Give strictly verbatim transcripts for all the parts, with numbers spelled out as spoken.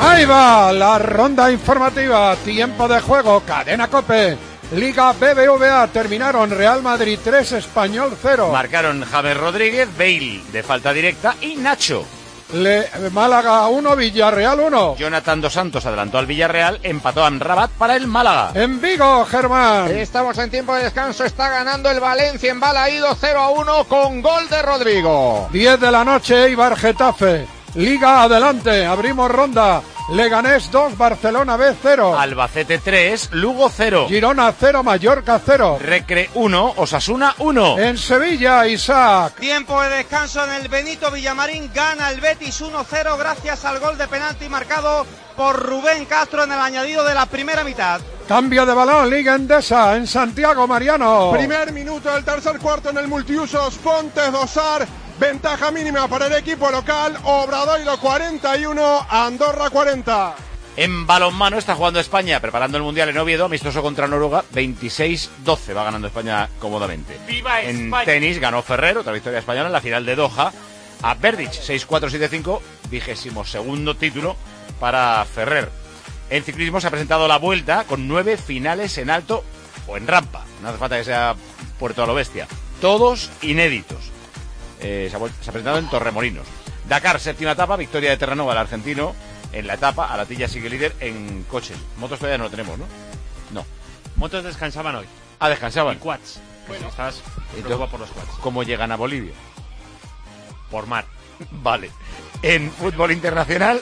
Ahí va la ronda informativa, tiempo de juego, Cadena COPE, Liga B B V A, terminaron Real Madrid tres, Español cero. Marcaron James Rodríguez, Bale de falta directa y Nacho. Le, Málaga uno, Villarreal uno. Jonathan Dos Santos adelantó al Villarreal, empató a Amrabat para el Málaga. En Vigo, Germán. Estamos en tiempo de descanso, está ganando el Valencia en Balaído cero a uno con gol de Rodrigo. diez de la noche, Eibar Getafe. Liga adelante, abrimos ronda. Leganés dos, Barcelona B cero. Albacete tres, Lugo cero. Girona cero, Mallorca cero. Recre uno, Osasuna uno. En Sevilla, Isaac. Tiempo de descanso en el Benito Villamarín, gana el Betis uno cero gracias al gol de penalti marcado por Rubén Castro en el añadido de la primera mitad. Cambio de balón, Liga Endesa, en Santiago, Mariano. Primer minuto del tercer cuarto en el multiusos, Pontes Dosar. Ventaja mínima para el equipo local, Obradoiro cuarenta y uno, Andorra cuarenta. En balonmano está jugando España, preparando el Mundial en Oviedo, amistoso contra Noruega, veintiséis doce, va ganando España cómodamente. ¡Viva en España! Tenis ganó Ferrer, otra victoria española en la final de Doha, a Berdych, seis cuatro siete cinco, vigésimo segundo título para Ferrer. En ciclismo se ha presentado la Vuelta con nueve finales en alto o en rampa, no hace falta que sea Puerto a lo bestia, todos inéditos. Eh, se, ha, se ha presentado en Torremolinos. Dakar, séptima etapa, victoria de Terranova, el argentino, en la etapa. Alatilla sigue líder en coches. Motos todavía no lo tenemos, ¿no? No. Motos descansaban hoy. Ah, descansaban. Y quads. Bueno, estás preocupado por los quads. ¿Cómo llegan a Bolivia? Por mar. Vale. En fútbol internacional,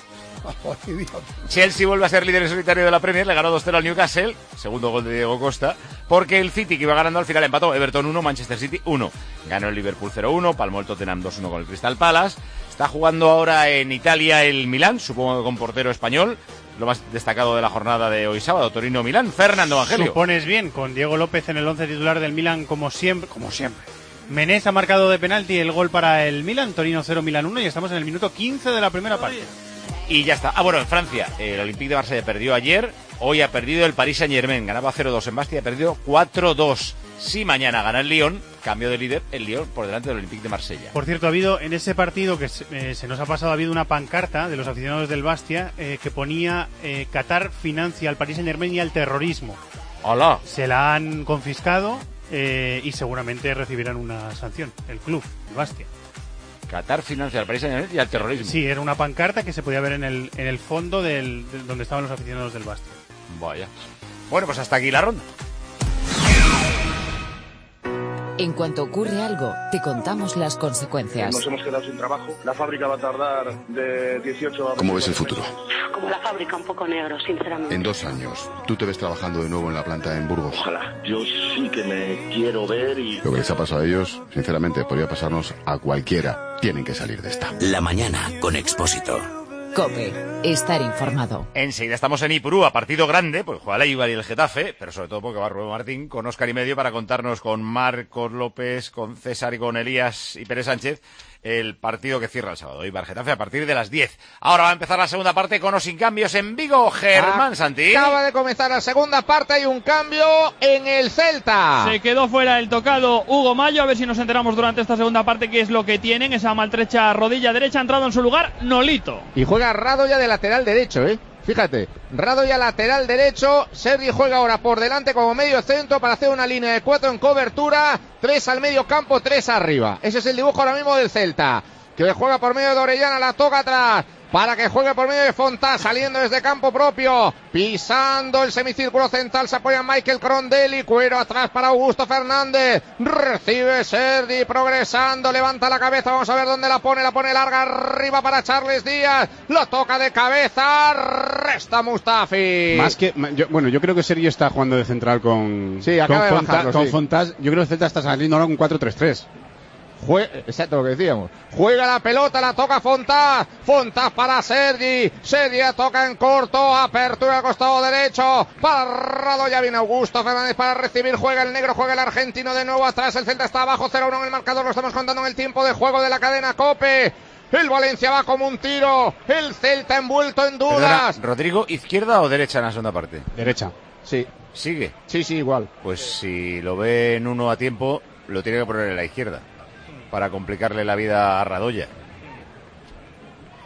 Chelsea vuelve a ser líder en solitario de la Premier, le ganó dos cero al Newcastle, segundo gol de Diego Costa, porque el City, que iba ganando al final, empató. Everton uno, Manchester City uno. Ganó el Liverpool cero uno, palmó el Tottenham dos uno con el Crystal Palace. Está jugando ahora en Italia el Milán, supongo que con portero español. Lo más destacado de la jornada de hoy sábado, Torino-Milán. Fernando Evangelio. Supones bien, con Diego López en el once titular del Milán, como siempre. Como siempre. Menés ha marcado de penalti el gol para el Milán, Torino cero, Milán uno, y estamos en el minuto quince de la primera parte. Y ya está. Ah, bueno, en Francia, el Olympique de Marsella perdió ayer, hoy ha perdido el Paris Saint-Germain, ganaba cero dos en Bastia y ha perdido cuatro dos. Si mañana gana el Lyon, cambio de líder, el Lyon por delante del Olympique de Marsella. Por cierto, ha habido en ese partido que se, eh, se nos ha pasado, ha habido una pancarta de los aficionados del Bastia eh, que ponía eh, Qatar financia al Paris Saint-Germain y al terrorismo. ¡Hola! Se la han confiscado eh, y seguramente recibirán una sanción, el club, el Bastia. Qatar financia al Paris Saint-Germain y al terrorismo. Sí, era una pancarta que se podía ver en el, en el fondo del, de donde estaban los aficionados del Bastia. Vaya. Bueno, pues hasta aquí la ronda. En cuanto ocurre algo, te contamos las consecuencias. Nos hemos quedado sin trabajo. La fábrica va a tardar de dieciocho a... ¿Cómo ves el futuro? Como la fábrica, un poco negro, sinceramente. En dos años, ¿tú te ves trabajando de nuevo en la planta en Burgos? Ojalá. Yo sí que me quiero ver y... Lo que les ha pasado a ellos, sinceramente, podría pasarnos a cualquiera. Tienen que salir de esta. La mañana con Expósito. COPE, estar informado. Enseguida estamos en Ipurúa, partido grande, pues juega la Eibar y el Getafe, pero sobre todo porque va Rubén Martín con Óscar y medio para contarnos con Marcos López, con César y con Elías y Pérez Sánchez el partido que cierra el sábado. Eibar Getafe a partir de las diez. Ahora va a empezar la segunda parte con o sin cambios en Vigo. Germán Santi. Acaba de comenzar la segunda parte, hay un cambio en el Celta. Se quedó fuera el tocado Hugo Mayo, a ver si nos enteramos durante esta segunda parte qué es lo que tienen. Esa maltrecha rodilla derecha, ha entrado en su lugar Nolito. Y juega Radoya de lateral derecho, ¿eh? Fíjate, Radoya lateral derecho, Sergi juega ahora por delante como medio centro para hacer una línea de cuatro en cobertura, tres al medio campo, tres arriba. Ese es el dibujo ahora mismo del Celta, que juega por medio de Orellana, la toca atrás, para que juegue por medio de Fontá, saliendo desde campo propio, pisando el semicírculo central, se apoya Michael Crondelli, cuero atrás para Augusto Fernández, recibe Sergi, progresando, levanta la cabeza, vamos a ver dónde la pone, la pone larga arriba para Charles Díaz, lo toca de cabeza, resta Mustafi. Más que, yo, bueno, yo creo que Sergi está jugando de central con, sí, acaba con, de bajarlo, con sí. Fontás, yo creo que el Celta está saliendo ahora con cuatro tres tres. Jue... Exacto lo que decíamos. Juega la pelota, la toca Fontás. Fontás para Sergi. Sergi toca en corto. Apertura al costado derecho. Para Radoya viene Augusto Fernández para recibir. Juega el negro, juega el argentino de nuevo atrás. El Celta está abajo cero uno en el marcador. Lo estamos contando en el tiempo de juego de la cadena COPE. El Valencia va como un tiro. El Celta envuelto en dudas. Perdona, Rodrigo, ¿izquierda o derecha en la segunda parte? Derecha. Sí. ¿Sigue? Sí, sí, igual. Pues si lo ve en uno a tiempo, lo tiene que poner en la izquierda, para complicarle la vida a Radoya.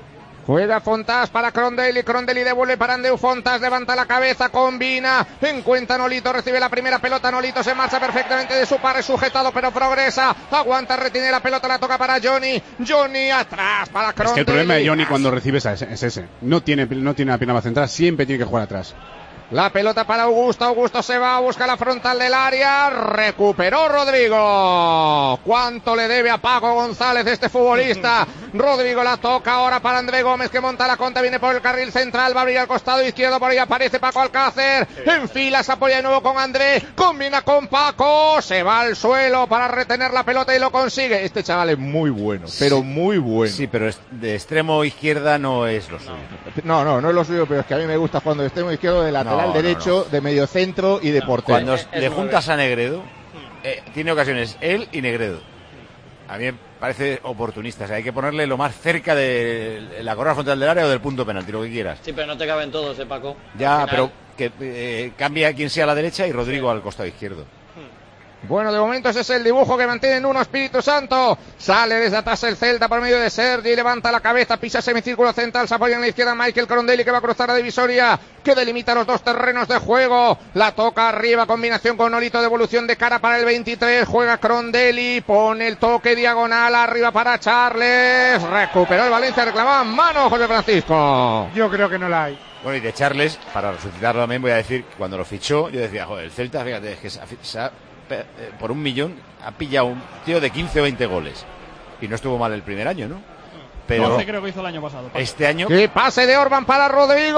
Juega Fontás para Crondelli, Crondelli devuelve para Andreu Fontás, levanta la cabeza, combina, encuentra Nolito, recibe la primera pelota, Nolito se marcha perfectamente de su par, es sujetado pero progresa, aguanta, retiene la pelota, la toca para Johnny, Johnny atrás para Crondelli. Es que el problema de Johnny cuando recibe es, es ese, no tiene, no tiene la pierna central, siempre tiene que jugar atrás. La pelota para Augusto, Augusto se va, busca la frontal del área, recuperó Rodrigo. ¿Cuánto le debe a Paco González este futbolista? Rodrigo la toca ahora para André Gómez que monta la contra, viene por el carril central, va a abrir al costado izquierdo, por ahí aparece Paco Alcácer, en fila, se apoya de nuevo con André, combina con Paco, se va al suelo para retener la pelota y lo consigue. Este chaval es muy bueno, pero muy bueno. Sí, pero de extremo izquierda no es lo suyo. No, no, no es lo suyo, pero es que a mí me gusta cuando de extremo izquierdo de lateral. No, derecho, no, no. de mediocentro y de portero. Cuando es, le juntas a Negredo, eh, tiene ocasiones él y Negredo. A mí me parece oportunista. O sea, hay que ponerle lo más cerca de la corona frontal del área o del punto penalti, lo que quieras. Sí, pero no te caben todos, ¿eh, Paco? Ya, pero que eh, cambia quien sea a la derecha y Rodrigo sí. al costado izquierdo. Bueno, de momento ese es el dibujo que mantiene en uno Espíritu Santo. Sale desde atrás el Celta por medio de Sergi, levanta la cabeza, pisa semicírculo central, se apoya en la izquierda Michael Crondelli que va a cruzar la divisoria, que delimita los dos terrenos de juego. La toca arriba, combinación con Nolito, devolución de cara para el veintitrés, juega Crondelli, pone el toque diagonal arriba para Charles, recuperó el Valencia, reclamaba mano José Francisco. Yo creo que no la hay. Bueno, y de Charles, para resucitarlo también voy a decir, cuando lo fichó, yo decía, joder, el Celta, fíjate, es que se ha, se ha por un millón ha pillado un tío de quince o veinte goles y no estuvo mal el primer año, ¿no? Pero doce creo que hizo el año pasado. Este año ¡qué pase de Orban para Rodrigo!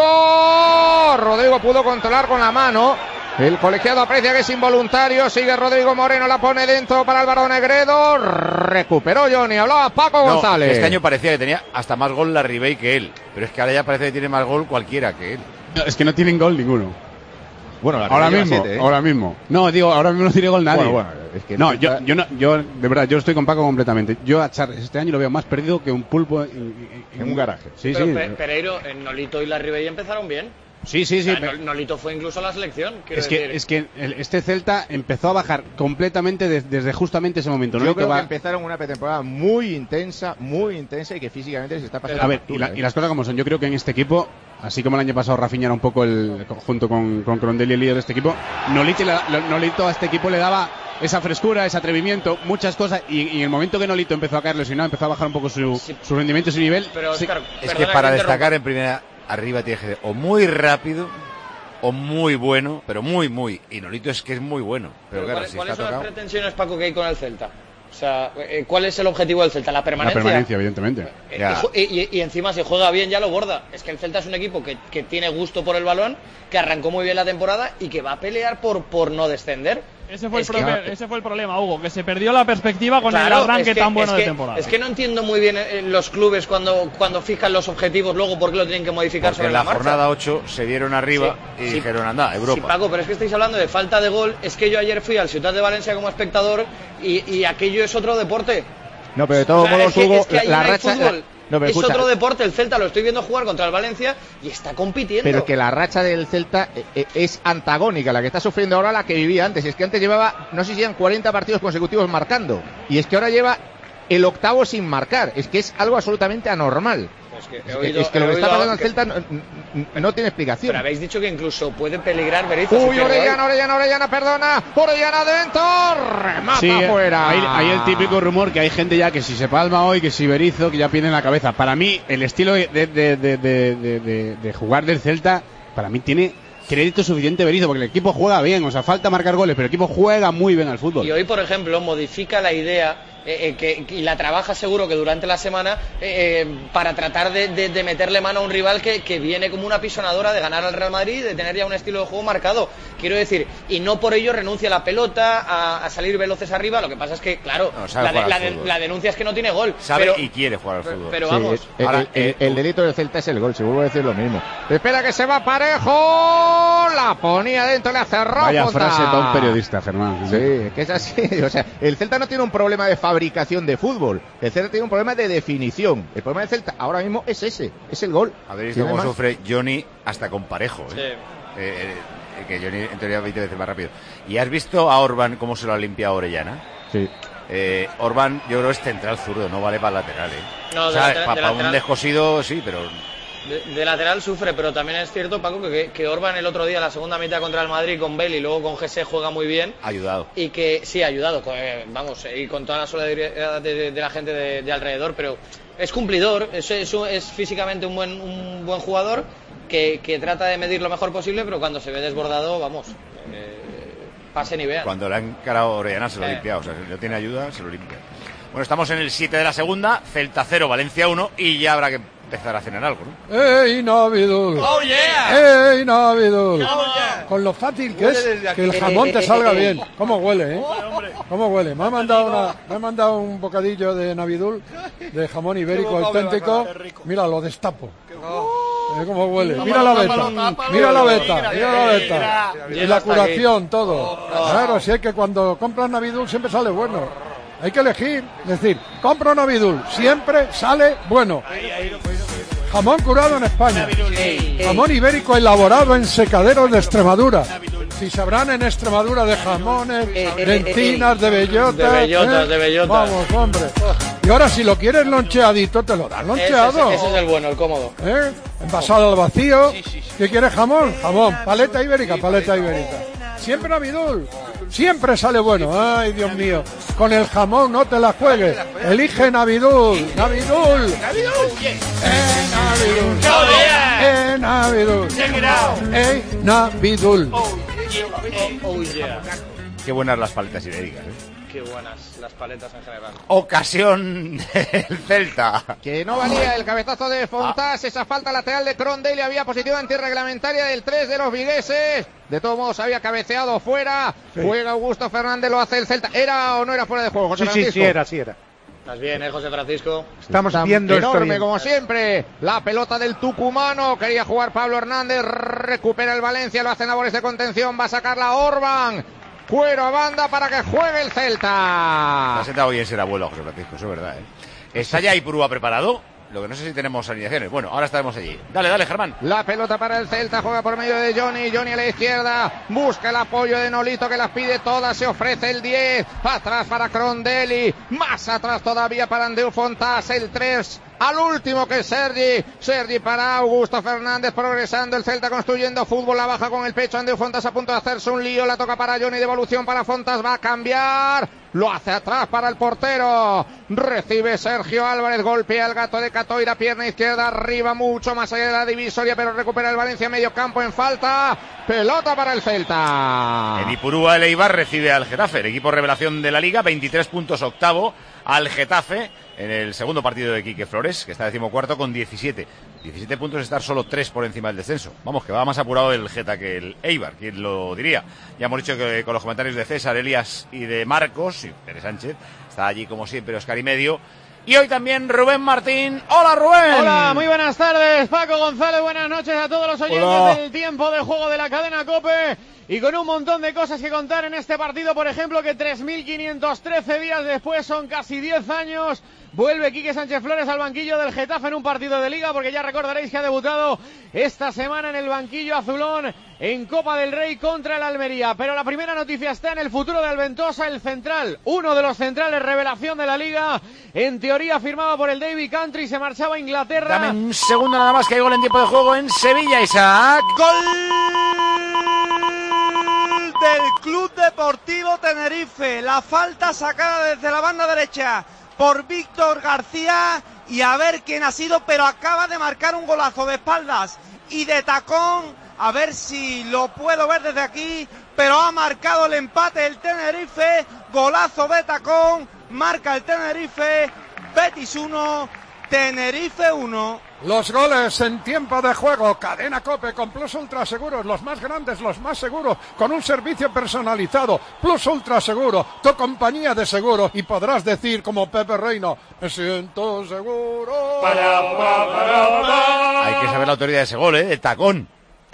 Rodrigo pudo controlar con la mano, el colegiado aprecia que es involuntario, sigue Rodrigo Moreno, la pone dentro para Álvaro Negredo, recuperó Johnny, hablaba Paco no, González. Este año parecía que tenía hasta más gol la Ribey que él, pero es que ahora ya parece que tiene más gol cualquiera que él. No, es que no tienen gol ninguno. Bueno, la ahora mismo, siete, ¿eh? ahora mismo. No, digo, ahora mismo no tiene gol nadie. Bueno, bueno, es que no, yo, yo, no, yo, de verdad, yo estoy con Paco completamente. Yo a Charles este año lo veo más perdido que un pulpo en, en, en un garaje. Sí, Pero sí. Pe Pereiro, en Nolito y la Ribey empezaron bien. Sí, sí, sí. O sea, Nolito fue incluso a la selección. Es que, es que el, este Celta empezó a bajar completamente de, desde justamente ese momento. Yo Nolito creo va... que empezaron una pretemporada muy intensa, muy intensa y que físicamente se está pasando. A ver, factura, y, la, ¿eh? y las cosas como son. Yo creo que en este equipo, así como el año pasado Rafinha era un poco el, junto con, con Crondelli el líder de este equipo, Nolito, Nolito a este equipo le daba esa frescura, ese atrevimiento, muchas cosas, y, y en el momento que Nolito empezó a caer lesionado, empezó a bajar un poco su, sí. su rendimiento, su nivel. Pero, sí. Oscar, es que para que destacar en primera, arriba tiene que ser o muy rápido o muy bueno, pero muy, muy. Y Nolito es que es muy bueno. Pero, pero claro, ¿cuáles, si ¿cuáles está son tocado... las pretensiones, Paco, que hay con el Celta? O sea, ¿cuál es el objetivo del Celta? ¿La permanencia? La permanencia, evidentemente. Y, y, y encima, si juega bien, ya lo borda. Es que el Celta es un equipo que, que tiene gusto por el balón, que arrancó muy bien la temporada y que va a pelear por, por no descender. Ese fue, el es problema, que... ese fue el problema, Hugo, que se perdió la perspectiva con claro, el arranque es que, tan bueno es que, de temporada. Es que no entiendo muy bien los clubes cuando, cuando fijan los objetivos, luego por qué lo tienen que modificar Porque sobre en la, la marcha. jornada ocho se dieron arriba sí, y sí, dijeron, anda, Europa. Sí, Paco, pero es que estáis hablando de falta de gol. Es que yo ayer fui al Ciutat de Valencia como espectador y, y aquello es otro deporte. No, pero de todos o sea, modos, es que, Hugo, es que la no racha... Fútbol, no, es escucha, otro deporte, el Celta lo estoy viendo jugar contra el Valencia y está compitiendo. Pero que la racha del Celta es antagónica, la que está sufriendo ahora la que vivía antes. Y es que antes llevaba, no sé si eran cuarenta partidos consecutivos marcando. Y es que ahora lleva el octavo sin marcar. Es que es algo absolutamente anormal. Es que, es oído, que, es que lo que está pasando en que... Celta no, no tiene explicación. Pero habéis dicho que incluso puede peligrar Berizzo. Uy, si Orellana, Orellana, Orellana, perdona. Orellana dentro, remata sí, afuera. Hay, hay el típico rumor que hay gente ya que si se palma hoy, que si Berizzo, que ya pierde en la cabeza. Para mí, el estilo de, de, de, de, de, de, de jugar del Celta, para mí tiene crédito suficiente Berizzo, porque el equipo juega bien, o sea, falta marcar goles, pero el equipo juega muy bien al fútbol. Y hoy, por ejemplo, modifica la idea eh, eh, que, y la trabaja seguro que durante la semana eh, para tratar de, de, de meterle mano a un rival que, que viene como una pisonadora de ganar al Real Madrid, de tener ya un estilo de juego marcado. Quiero decir, y no por ello renuncia a la pelota, a, a salir veloces arriba. Lo que pasa es que, claro, no, la, de, la, de, la denuncia es que no tiene gol. Sabe pero, y quiere jugar al fútbol. Pero, pero vamos. Sí, el, Ahora, el, el, el delito del Celta es el gol, si vuelvo a decir lo mismo. Espera que se va Parejo, la ponía dentro, le hace ropa. Vaya frase para un periodista, Germán. Sí, que es así. O sea, el Celta no tiene un problema de fabricación de fútbol. El Celta tiene un problema de definición. El problema del Celta ahora mismo es ese, es el gol. Habéis visto cómo sufre Johnny hasta con Parejo. ¿eh? Sí. Eh, eh, que Johnny en teoría veinte veces más rápido. ¿Y has visto a Orban cómo se lo ha limpiado Orellana? Sí. Eh, Orban, yo creo, es central zurdo, no vale para lateral, ¿eh? No, o sea, de lateral, para de pa un lateral. descosido, sí, pero... De, de lateral sufre, pero también es cierto, Paco, que, que Orban el otro día, la segunda mitad contra el Madrid con Bale y luego con G C juega muy bien. Ha ayudado. Y que sí, ha ayudado, eh, vamos, y con toda la solidaridad de, de, de la gente de, de alrededor, pero es cumplidor, es, es, es físicamente un buen, un buen jugador que, que trata de medir lo mejor posible, pero cuando se ve desbordado, vamos, eh, pase ni vea. Cuando le ha encarado Orellana se lo ha Eh. limpiado, o sea, si no tiene ayuda, se lo limpia. Bueno, estamos en el siete de la segunda, Celta cero, Valencia uno, y ya habrá que empezar a cenar algo, ¿no? ¡Ey, Navidul! ¡Oh, yeah! ¡Ey, Navidul! Oh, yeah. Con lo fácil que Huele es desde aquí. que el jamón te salga bien. ¿Cómo huele, eh? ¿Cómo huele? Me ha mandado una, me ha mandado un bocadillo de Navidul, de jamón ibérico auténtico. Mira, lo destapo. Eh, ¿Cómo huele? Mira la beta, mira la beta, mira la beta. Y la curación, todo. Claro, si es que cuando compras Navidul siempre sale bueno. Hay que elegir, es decir, compro Navidul, siempre sale bueno. Jamón curado en España. Jamón ibérico elaborado en secaderos de Extremadura. Si sabrán en Extremadura de jamones, de encinas, de bellotas. De bellotas, ¿eh? de bellotas. Vamos, hombre. Y ahora si lo quieres loncheadito, te lo dan loncheado. Ese, es- ese es el bueno, el cómodo. ¿Eh? Envasado al vacío. ¿Qué quieres, jamón? Jamón. Paleta ibérica, paleta ibérica. Siempre Navidul. Siempre sale bueno. Ay, Dios mío. Con el jamón no te la juegues. Elige Navidul. Navidul. Eh, Navidul. Eh, Navidul. Eh, Navidul. Oh, yeah. Qué buenas las paletas ibéricas, ¿eh? Qué buenas las paletas en general. Ocasión del Celta. Que no valía el cabezazo de Fontás, esa falta lateral de Crondelli, había posición antirreglamentaria del tres de los vigueses. De todos modos había cabeceado fuera. Sí. Juega Augusto Fernández, lo hace el Celta. ¿Era o no era fuera de juego, José Sí, sí, Francisco? sí, era, sí, era. Estás bien, ¿eh, José Francisco? Estamos viendo esto enorme bien. como siempre. La pelota del tucumano. Quería jugar Pablo Hernández. Recupera el Valencia. Lo hace en labores de contención. Va a sacarla Orban. Cuero a banda para que juegue el Se ha Celta. sentado bien ser abuelo, José Francisco, eso es verdad, ¿eh? ¿Está ya Ipurúa preparado? Lo que no sé si tenemos alineaciones. Bueno, ahora estaremos allí. Dale, dale, Germán. La pelota para el Celta, juega por medio de Johnny, Johnny a la izquierda, busca el apoyo de Nolito que las pide todas, se ofrece el diez, atrás para Crondelli, más atrás todavía para Andreu Fontás, el tres, al último que es Sergi, Sergi para Augusto Fernández, progresando el Celta construyendo fútbol, la baja con el pecho, Andreu Fontás a punto de hacerse un lío, la toca para Johnny, devolución para Fontás, va a cambiar, lo hace atrás para el portero, recibe Sergio Álvarez, golpea el gato de Catoira, pierna izquierda, arriba mucho más allá de la divisoria, pero recupera el Valencia medio campo en falta, pelota para el Celta. En Ipurúa el Eibar recibe al Getafe, el equipo revelación de la Liga, veintitrés puntos, octavo al Getafe en el segundo partido de Quique Flores, que está decimocuarto con diecisiete. diecisiete puntos, estar solo tres por encima del descenso. Vamos, que va más apurado el Geta que el Eibar, ¿quién lo diría? Ya hemos dicho que con los comentarios de César, Elías y de Marcos, y Pérez Sánchez, está allí como siempre Oscar y medio. Y hoy también Rubén Martín. ¡Hola, Rubén! Hola, muy buenas tardes, Paco González, buenas noches a todos los oyentes Hola. del tiempo de juego de la cadena COPE y con un montón de cosas que contar en este partido, por ejemplo, que tres mil quinientos trece días después, son casi diez años, vuelve Quique Sánchez Flores al banquillo del Getafe en un partido de Liga, porque ya recordaréis que ha debutado esta semana en el banquillo azulón en Copa del Rey contra el Almería. Pero la primera noticia está en el futuro de Alventosa, el central, uno de los centrales revelación de la Liga, en teoría firmado por el David Country, se marchaba a Inglaterra. Dame un segundo nada más, que hay gol en tiempo de juego en Sevilla, Isaac. Gol del Club Deportivo Tenerife. La falta sacada desde la banda derecha por Víctor García, y a ver quién ha sido, pero acaba de marcar un golazo de espaldas y de tacón, a ver si lo puedo ver desde aquí, pero ha marcado el empate el Tenerife, golazo de tacón, marca el Tenerife, Betis uno, Tenerife uno. Los goles en tiempo de juego, Cadena COPE con Plus Ultra Seguros, los más grandes, los más seguros, con un servicio personalizado. Plus Ultra Seguro, tu compañía de seguros, y podrás decir como Pepe Reina, me siento seguro. Hay que saber la autoridad de ese gol, ¿eh? De tacón.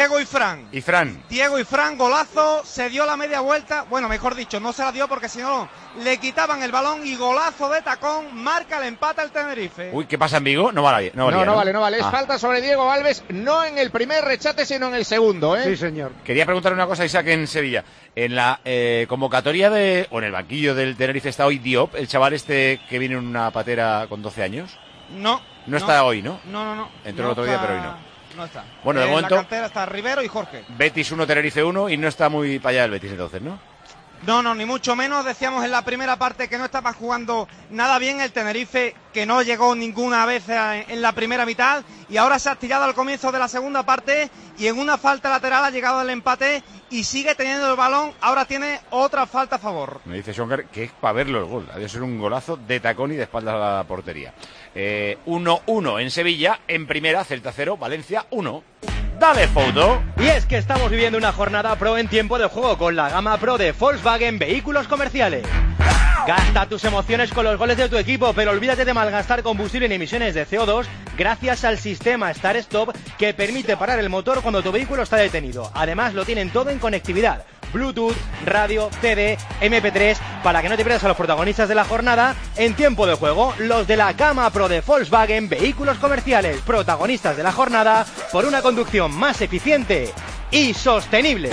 Diego y Fran. Y Fran. Diego y Fran, golazo, se dio la media vuelta, bueno, mejor dicho, no se la dio porque si no le quitaban el balón y golazo de tacón, marca el empate al Tenerife. Uy, ¿qué pasa en Vigo? No vale, no, valía, no, no, ¿no? vale, no vale. Es ah. falta sobre Diego Alves, no en el primer rechate, sino en el segundo, ¿eh? Sí, señor. Quería preguntar una cosa, Isaac, en Sevilla. En la eh, convocatoria de, o en el banquillo del Tenerife está hoy Diop, el chaval este que viene en una patera con doce años. No. No está no, hoy, ¿no? No, no, no. Entró no el otro está, día, pero hoy no. No está. Bueno, de en momento. la cantera está Rivero y Jorge. Betis uno, Tenerife uno, y no está muy para allá el Betis entonces, ¿no? No, no, ni mucho menos. Decíamos en la primera parte que no estaba jugando nada bien el Tenerife, que no llegó ninguna vez en la primera mitad, y ahora se ha tirado al comienzo de la segunda parte y en una falta lateral ha llegado el empate y sigue teniendo el balón. Ahora tiene otra falta a favor. Me dice Schonger que es para verlo el gol. Ha de ser un golazo de tacón y de espaldas a la portería. Eh, uno uno en Sevilla, en primera, Celta cero, Valencia uno. Dale, foto. Y es que estamos viviendo una jornada pro en tiempo de juego con la gama pro de Volkswagen Vehículos Comerciales. Gasta tus emociones con los goles de tu equipo, pero olvídate de malgastar combustible en emisiones de C O dos gracias al sistema Start Stop que permite parar el motor cuando tu vehículo está detenido. Además lo tienen todo en conectividad. Bluetooth, radio, C D, eme pe tres, para que no te pierdas a los protagonistas de la jornada en tiempo de juego, los de la gama pro de Volkswagen Vehículos Comerciales, protagonistas de la jornada por una conducción más eficiente y sostenible.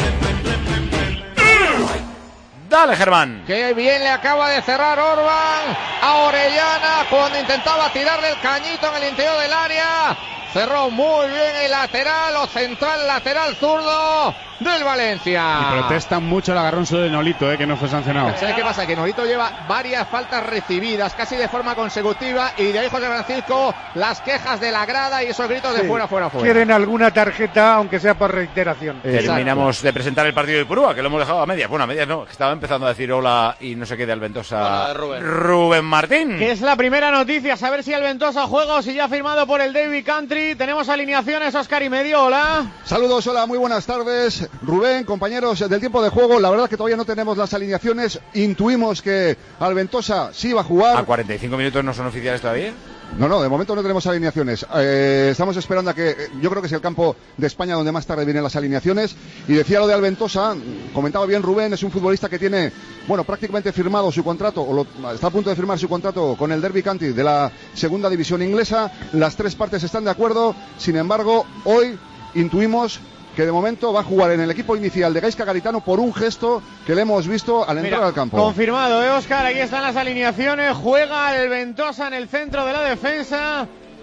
Dale, Germán. Qué bien le acaba de cerrar Orban a Orellana cuando intentaba tirarle el cañito en el interior del área. Cerró muy bien el lateral o central lateral zurdo del Valencia. Y protestan mucho el agarrón solo de Nolito, eh, que no fue sancionado. ¿Sabes qué pasa? Que Nolito lleva varias faltas recibidas casi de forma consecutiva y de ahí José Francisco las quejas de la grada y esos gritos de Sí. fuera, fuera, fuera. Quieren alguna tarjeta, aunque sea por reiteración. Exacto. Terminamos de presentar el partido de Ipurúa, que lo hemos dejado a medias. Bueno, a medias no, que estaba empezando a decir hola y no sé qué de Alventosa. Rubén. Rubén Martín. Que es la primera noticia, saber si Alventosa juega o si ya ha firmado por el Derby Country. Tenemos alineaciones, Óscar y Medio, hola. Saludos, hola, muy buenas tardes. Rubén, compañeros del tiempo de juego, la verdad que todavía no tenemos las alineaciones. Intuimos que Alventosa sí va a jugar. ¿A cuarenta y cinco minutos no son oficiales todavía? No, no, de momento no tenemos alineaciones. Eh, estamos esperando a que, eh, yo creo que es el campo de España donde más tarde vienen las alineaciones. Y decía lo de Alventosa, comentaba bien Rubén, es un futbolista que tiene, bueno, prácticamente firmado su contrato, o lo, está a punto de firmar su contrato con el Derby County de la segunda división inglesa. Las tres partes están de acuerdo, sin embargo, hoy intuimos que de momento va a jugar en el equipo inicial de Gaizka Garitano por un gesto que le hemos visto al entrar Mira, al campo. Confirmado, ¿eh, Óscar? Aquí están las alineaciones. Juega Alventosa en el centro de la defensa.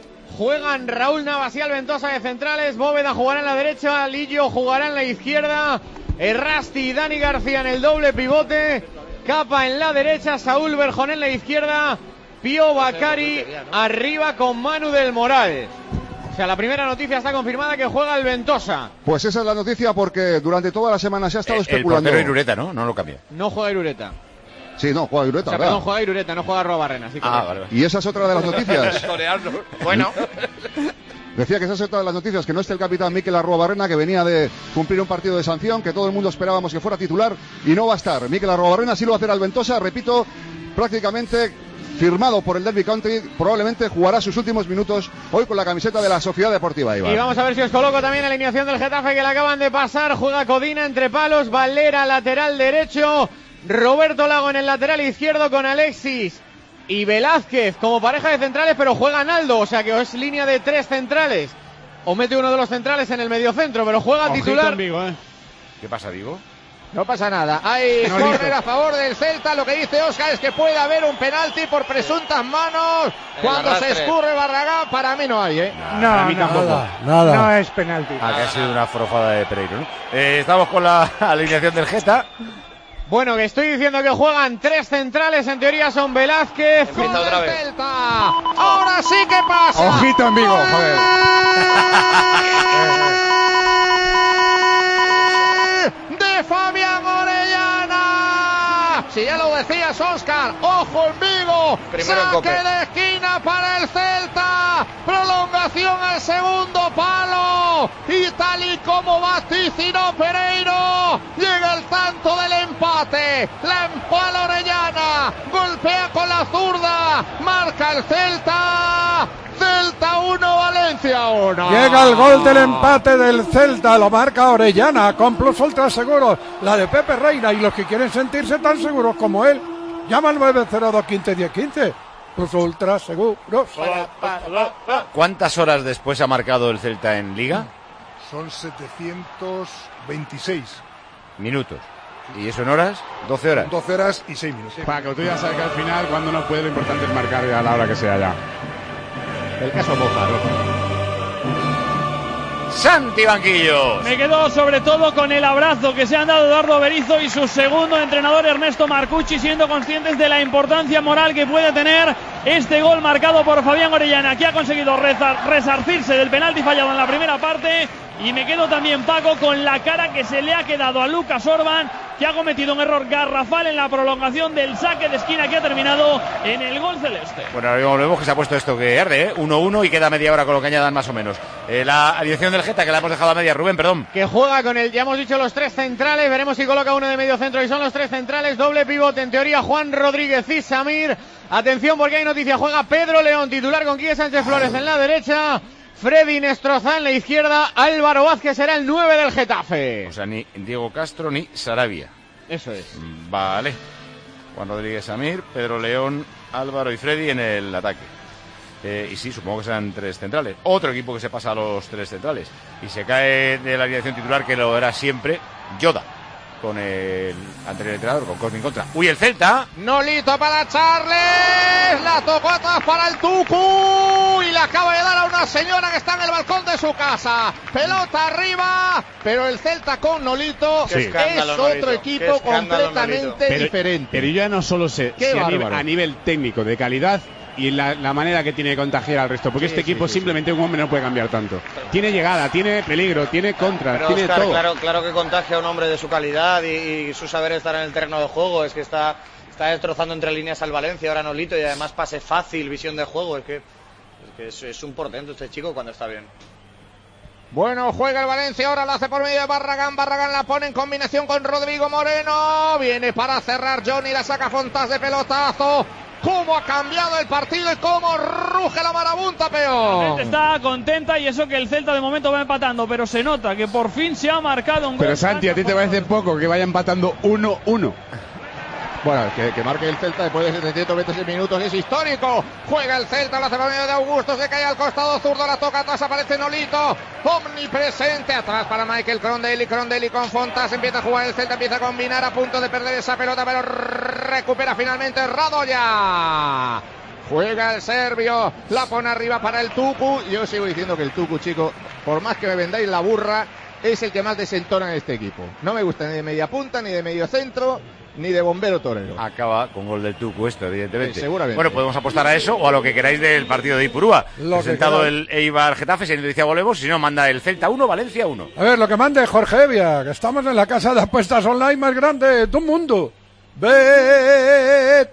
Juegan Raúl Navas y Alventosa de centrales. Bóveda jugará en la derecha. Lillo jugará en la izquierda. Errasti y Dani García en el doble pivote. Capa en la derecha. Saúl Berjón en la izquierda. Pío Bacari arriba con Manu del Moral. O sea, la primera noticia está confirmada que juega Alventosa. Pues esa es la noticia porque durante toda la semana se ha estado Eh, especulando. El portero Irureta, ¿no? No lo cambia. No juega Irureta. Sí, no, juega Irureta, O sea, ¿verdad? perdón, juega Irureta, no juega Arrobarrena. Sí, Ah, vale, vale. Y esa es otra de las noticias. Bueno. Decía que esa es otra de las noticias, que no esté el capitán Mikel Arruabarrena, que venía de cumplir un partido de sanción, que todo el mundo esperábamos que fuera titular, y no va a estar. Mikel Arruabarrena sí lo va a hacer Alventosa, repito, prácticamente firmado por el Derby County, probablemente jugará sus últimos minutos hoy con la camiseta de la Sociedad Deportiva Eibar. Y vamos a ver si os coloco también la alineación del Getafe que le acaban de pasar. Juega Codina entre palos, Valera lateral derecho, Roberto Lago en el lateral izquierdo con Alexis y Velázquez como pareja de centrales, pero juega Naldo, o sea que es línea de tres centrales. O mete uno de los centrales en el mediocentro, pero juega Ojito titular. en Vigo, ¿eh? ¿Qué pasa, Vigo? No pasa nada. Hay No, córner listo. a favor del Celta. Lo que dice Óscar es que puede haber un penalti por presuntas manos. Cuando se arrastre. escurre Barragán, para mí no hay, ¿eh? No, A mí no, tampoco. nada, nada. No es penalti. Ah, que ha sido una forofada de Pereiro, ¿no? Eh, estamos con la alineación del Geta. Bueno, que estoy diciendo que juegan tres centrales, en teoría son Velázquez. Empieza Gol otra del vez. Celta. Ahora sí que pasa. Ojito en Vigo, joder. De Fabián Orellana. Si ya lo decías, Óscar, ojo en Vigo. Primero en Saque Cope. de esquina para el Celta. Prolongación al segundo palo. Y tal y como vaticinó Pereiro, llega el tanto del empate. La empala Orellana. Golpea con la zurda. Marca el Celta. Celta uno, Valencia uno. Llega el gol del empate del Celta, lo marca Orellana con Plus Ultra Seguros, la de Pepe Reina, y los que quieren sentirse tan seguros como él, llama al nueve cero dos uno cinco uno cero uno. Plus Ultra Seguros. ¿Cuántas horas después ha marcado el Celta en Liga? Son setecientos veintiséis minutos. ¿Y eso en horas? doce horas. doce horas y seis minutos. Para que tú ya sabes que al final, cuando uno puede, lo importante es marcar a la hora que sea ya. El caso Moja, Santi Banquillos. Me quedo sobre todo con el abrazo que se han dado Eduardo Berizzo y su segundo entrenador Ernesto Marcucci, siendo conscientes de la importancia moral que puede tener este gol marcado por Fabián Orellana, que ha conseguido resarcirse del penalti fallado en la primera parte. Y me quedo también, Paco, con la cara que se le ha quedado a Lucas Orban, que ha cometido un error garrafal en la prolongación del saque de esquina que ha terminado en el gol celeste. Bueno, ahora vemos que se ha puesto esto que arde, ¿eh? uno uno y queda media hora con lo que añadan más o menos. Eh, la dirección del Geta, que la hemos dejado a media. Rubén, perdón. Que juega con el, ya hemos dicho, los tres centrales. Veremos si coloca uno de medio centro y son los tres centrales. Doble pivote, en teoría, Juan Rodríguez y Samir. Atención porque hay noticia. Juega Pedro León, titular con Quique Sánchez Flores en la derecha. Freddy Nestrozá en la izquierda. Álvaro Vázquez será el nueve del Getafe. O sea, ni Diego Castro ni Sarabia. Eso es. Vale. Juan Rodríguez, Samir, Pedro León, Álvaro y Freddy en el ataque. Eh, y sí, supongo que serán tres centrales. Otro equipo que se pasa a los tres centrales. Y se cae de la alineación titular, que lo era siempre, Yoda. Con el anterior entrenador, con Cosmin contra. ¡Uy, el Celta! Nolito para Charles. La tocó atrás para el Tucu. Y la acaba de dar a una señora que está en el balcón de su casa. Pelota arriba. Pero el Celta con Nolito sí. es otro Nolito. Equipo completamente pero, diferente. Pero yo ya no solo sé si a, nivel, a nivel técnico de calidad y la, la manera que tiene de contagiar al resto, porque sí, este sí, equipo sí, simplemente sí. un hombre no puede cambiar tanto. Tiene llegada, tiene peligro, tiene contra, pero tiene Oscar, todo. Claro, claro que contagia a un hombre de su calidad y, y su saber estar en el terreno de juego. Es que está, está destrozando entre líneas al Valencia, ahora Nolito, y además pase fácil, visión de juego. Es que, es, que es, es un portento este chico cuando está bien. Bueno, juega el Valencia, ahora la hace por medio de Barragán. Barragán la pone en combinación con Rodrigo Moreno. Viene para cerrar Johnny, la saca Fontás de pelotazo. Cómo ha cambiado el partido y cómo ruge la marabunta, peor. La gente está contenta y eso que el Celta de momento va empatando, pero se nota que por fin se ha marcado un gol. Pero Santi, ¿a ti te parece poco que vaya empatando uno uno? Bueno, que, que marque el Celta después de setecientos veintiséis minutos es histórico. Juega el Celta, la hace por medio de Augusto, se cae al costado zurdo, la toca atrás, aparece Nolito, omnipresente atrás para Michael Crondelli, Crondelli con Fontas, empieza a jugar el Celta, empieza a combinar, a punto de perder esa pelota, pero recupera finalmente Radoya. Juega el serbio, la pone arriba para el Tucu. Yo sigo diciendo que el Tucu, chico, por más que me vendáis la burra, es el que más desentona en este equipo. No me gusta ni de media punta, ni de medio centro, ni de bombero torero. Acaba con gol del Tucu esto, evidentemente. Sí, seguramente. Bueno, podemos apostar a eso o a lo que queráis del partido de Ipurúa. Lo presentado el Eibar Getafe, si noticia volvemos, si no, manda el Celta uno, Valencia uno. A ver, lo que mande Jorge Evia, que estamos en la casa de apuestas online más grande de un mundo. Bet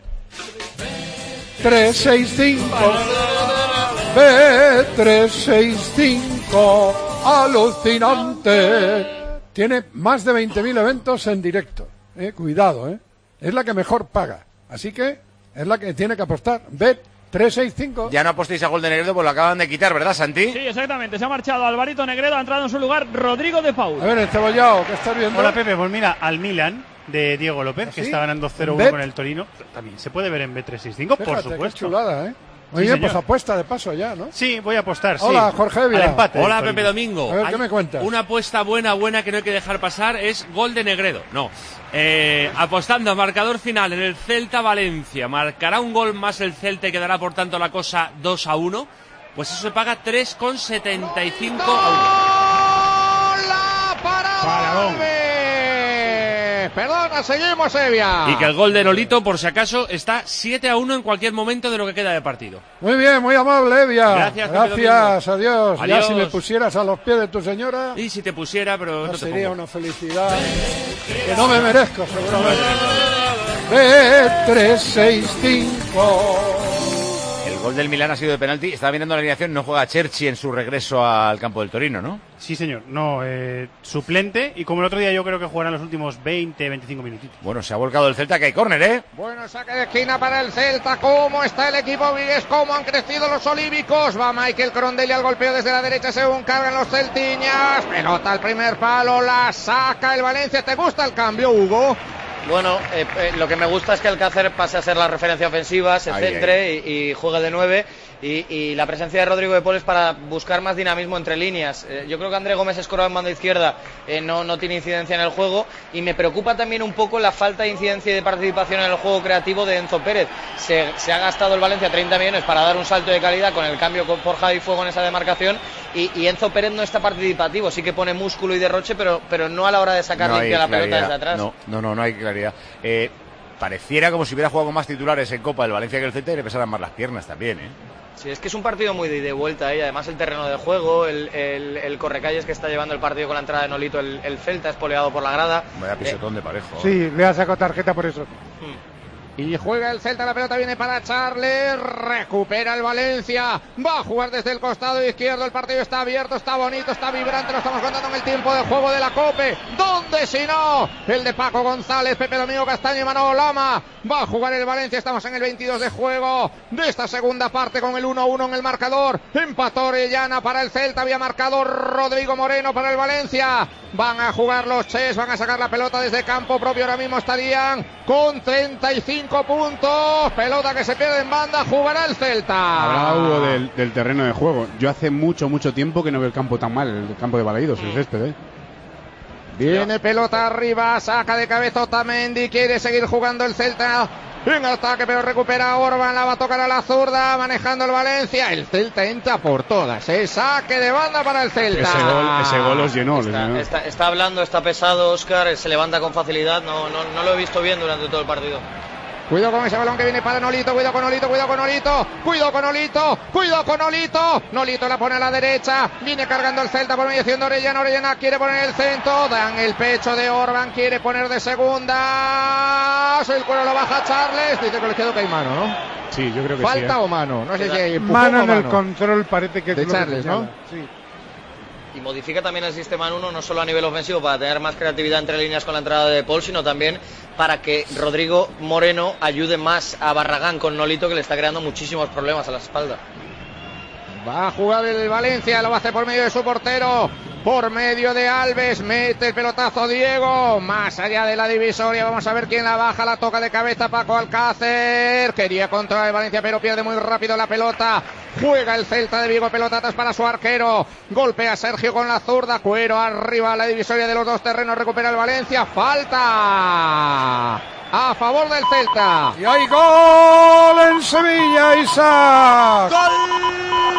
tres seis cinco. Bet tres seis cinco. Alucinante. Tiene más de veinte mil eventos en directo. Eh, cuidado, eh. Es la que mejor paga. Así que es la que tiene que apostar. Bet tres seis cinco. Ya no apostéis a gol de Negredo, pues lo acaban de quitar, ¿verdad, Santi? Sí, exactamente. Se ha marchado Alvarito Negredo, ha entrado en su lugar Rodrigo de Paul. A ver, el cebollao, ¿qué estás viendo? Hola, Pepe. Pues mira, al Milan de Diego López, ¿Ah, que sí? está ganando cero uno con el Torino. También se puede ver en Bet tres seis cinco, por supuesto. Qué chulada, ¿eh? Muy sí, bien, señor. pues apuesta de paso ya, ¿no? Sí, voy a apostar, sí. Hola, Jorge Evia. Al empate. Hola, Pepe Domingo. A ver, ¿qué Hay me cuentas? Una apuesta buena, buena que no hay que dejar pasar es gol de Negredo. No. Eh, apostando a marcador final en el Celta-Valencia. ¿Marcará un gol más el Celta y quedará, por tanto, la cosa dos a uno? Pues eso se paga tres con setenta y cinco a uno. ¡La parada! Paradón. Perdona, seguimos, Evia. Y que el gol de Nolito, por si acaso, está siete a uno en cualquier momento de lo que queda de partido. Muy bien, muy amable, Evia. Gracias, Gracias, adiós. adiós. Ya si me pusieras a los pies de tu señora. Y si te pusiera, pero no, no te sería pongo. una felicidad que no me merezco, seguramente. Bet tres seis cinco. El gol del Milán ha sido de penalti. Estaba mirando la alineación, no juega Cherchi en su regreso al campo del Torino, ¿no? Sí, señor. No, eh, suplente. Y como el otro día yo creo que jugarán los últimos veinte, veinticinco minutitos. Bueno, se ha volcado el Celta, que hay córner, ¿eh? Bueno, saque de esquina para el Celta. ¿Cómo está el equipo vigués? ¿Cómo han crecido los olívicos? Va Michael Crondelli al golpeo desde la derecha según cargan los celtiñas. Pelota al primer palo, la saca el Valencia. ¿Te gusta el cambio, Hugo? Bueno, eh, eh, lo que me gusta es que Alcácer pase a ser la referencia ofensiva, se Ahí, centre y, y juegue de nueve. Y, y la presencia de Rodrigo de Paul es para buscar más dinamismo entre líneas. Eh, yo creo que André Gómez Escobar en banda izquierda eh, no, no tiene incidencia en el juego, y me preocupa también un poco la falta de incidencia y de participación en el juego creativo de Enzo Pérez. Se, se ha gastado el Valencia treinta millones para dar un salto de calidad con el cambio por Javi Fuego en esa demarcación, y, y Enzo Pérez no está participativo. Sí que pone músculo y derroche, pero, pero no a la hora de sacar No limpia hay la pelota claridad. desde atrás. No, no, no, no hay claridad. Eh, pareciera como si hubiera jugado con más titulares en Copa del Valencia que el Celta, y le pesaran más las piernas también, ¿eh? Sí, es que es un partido muy de ida y vuelta, ¿eh? Además el terreno de juego, el, el, el correcalles que está llevando el partido con la entrada de Nolito, el, el Celta espoleado por la grada. Vaya pisotón de parejo. Sí, le ha sacado tarjeta por eso. Y juega el Celta, la pelota viene para Charles, recupera el Valencia, va a jugar desde el costado izquierdo, el partido está abierto, está bonito, está vibrante, lo estamos contando en el tiempo de juego de la COPE. ¿Dónde si no? El de Paco González, Pepe Domingo Castaño y Manolo Lama. Va a jugar el Valencia, estamos en el veintidós de juego de esta segunda parte con el uno uno en el marcador. Empató Orellana para el Celta, había marcado Rodrigo Moreno para el Valencia. Van a jugar los Ches, van a sacar la pelota desde campo propio, ahora mismo estarían con treinta y cinco puntos, pelota que se pierde en banda, jugará el Celta. Hablaba Hugo del, del terreno de juego. Yo hace mucho, mucho tiempo que no veo el campo tan mal, el campo de Balaídos, el césped, ¿eh? Viene pelota arriba, saca de cabeza Otamendi, quiere seguir jugando el Celta en ataque, pero recupera Orban, la va a tocar a la zurda, manejando el Valencia. El Celta entra por todas, ¿eh? Saque de banda para el Celta. Ese gol, ese gol los llenó. Está, les llenó. está, está hablando, está pesado Óscar, se levanta con facilidad, no, no, no lo he visto bien durante todo el partido. Cuidado con ese balón que viene para Nolito, cuidado con Nolito, cuidado con Nolito, cuidado con Nolito, cuidado con Nolito. Nolito la pone a la derecha, viene cargando el Celta por mediación de Orellana, Orellana quiere poner el centro, dan el pecho de Orban, quiere poner de segunda, el cuero lo baja Charles, dice que le quedó que hay mano, ¿no? Sí, yo creo que ¿Falta sí, ¿eh? o mano? No sé si hay empujón Mano o en mano. el control parece que es de lo que Charles, señala. ¿no? Sí. Y modifica también el sistema en uno, no solo a nivel ofensivo para tener más creatividad entre líneas con la entrada de Paul, sino también para que Rodrigo Moreno ayude más a Barragán con Nolito, que le está creando muchísimos problemas a la espalda. Va a jugar el Valencia, lo va a hacer por medio de su portero, por medio de Alves, mete el pelotazo Diego, más allá de la divisoria, vamos a ver quién la baja, la toca de cabeza Paco Alcácer, quería controlar el Valencia pero pierde muy rápido la pelota, juega el Celta de Vigo, pelotatas para su arquero, golpea Sergio con la zurda, Cuero arriba, la divisoria de los dos terrenos, recupera el Valencia, falta a favor del Celta. Y hay gol en Sevilla, Isaac. ¡Gol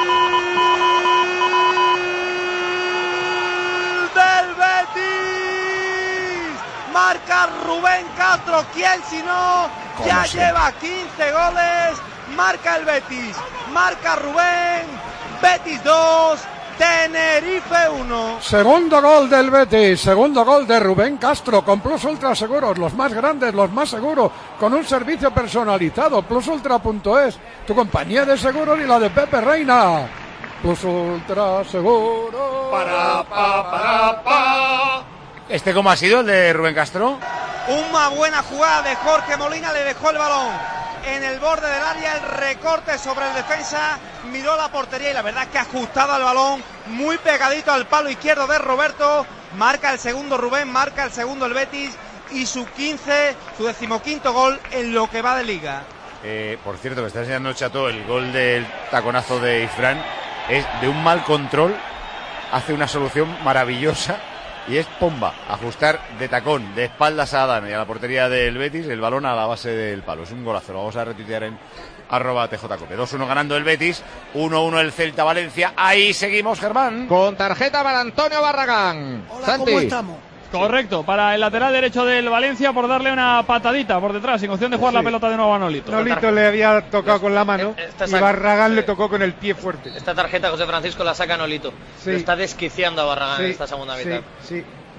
del Betis! Marca Rubén Castro, ¿quién si no? Ya siempre. lleva quince goles, marca el Betis, marca Rubén, Betis dos, Tenerife uno. Segundo gol del Betis, segundo gol de Rubén Castro con Plus Ultra Seguros, los más grandes, los más seguros, con un servicio personalizado. Plus Ultra punto es, tu compañía de seguros y la de Pepe Reina. Plus Ultra Seguros. Para, pa, para, pa. ¿Este cómo ha sido el de Rubén Castro? Una buena jugada de Jorge Molina, le dejó el balón en el borde del área, el recorte sobre el defensa, miró la portería y la verdad es que ha ajustado al balón muy pegadito al palo izquierdo de Roberto. Marca el segundo Rubén, marca el segundo el Betis y su quince, su decimoquinto gol en lo que va de liga. Eh, por cierto, me está enseñando Chato el gol del taconazo de Ifrán, es de un mal control, hace una solución maravillosa. Y es pomba, ajustar de tacón, de espaldas a Adán y a la portería del Betis, el balón a la base del palo. Es un golazo, lo vamos a retuitear en arroba T J Cope. dos uno ganando el Betis, uno uno el Celta Valencia. Ahí seguimos, Germán. Con tarjeta para Antonio Barragán. Hola, Santi. ¿cómo estamos? Correcto, para el lateral derecho del Valencia por darle una patadita por detrás, sin opción de jugar Sí. la pelota de nuevo a Nolito. Nolito le había tocado con la mano Esta y saca- Barragán le tocó con el pie fuerte. Esta tarjeta José Francisco la saca Nolito. Sí. Lo está desquiciando a Barragán Sí, en esta segunda sí, mitad. sí.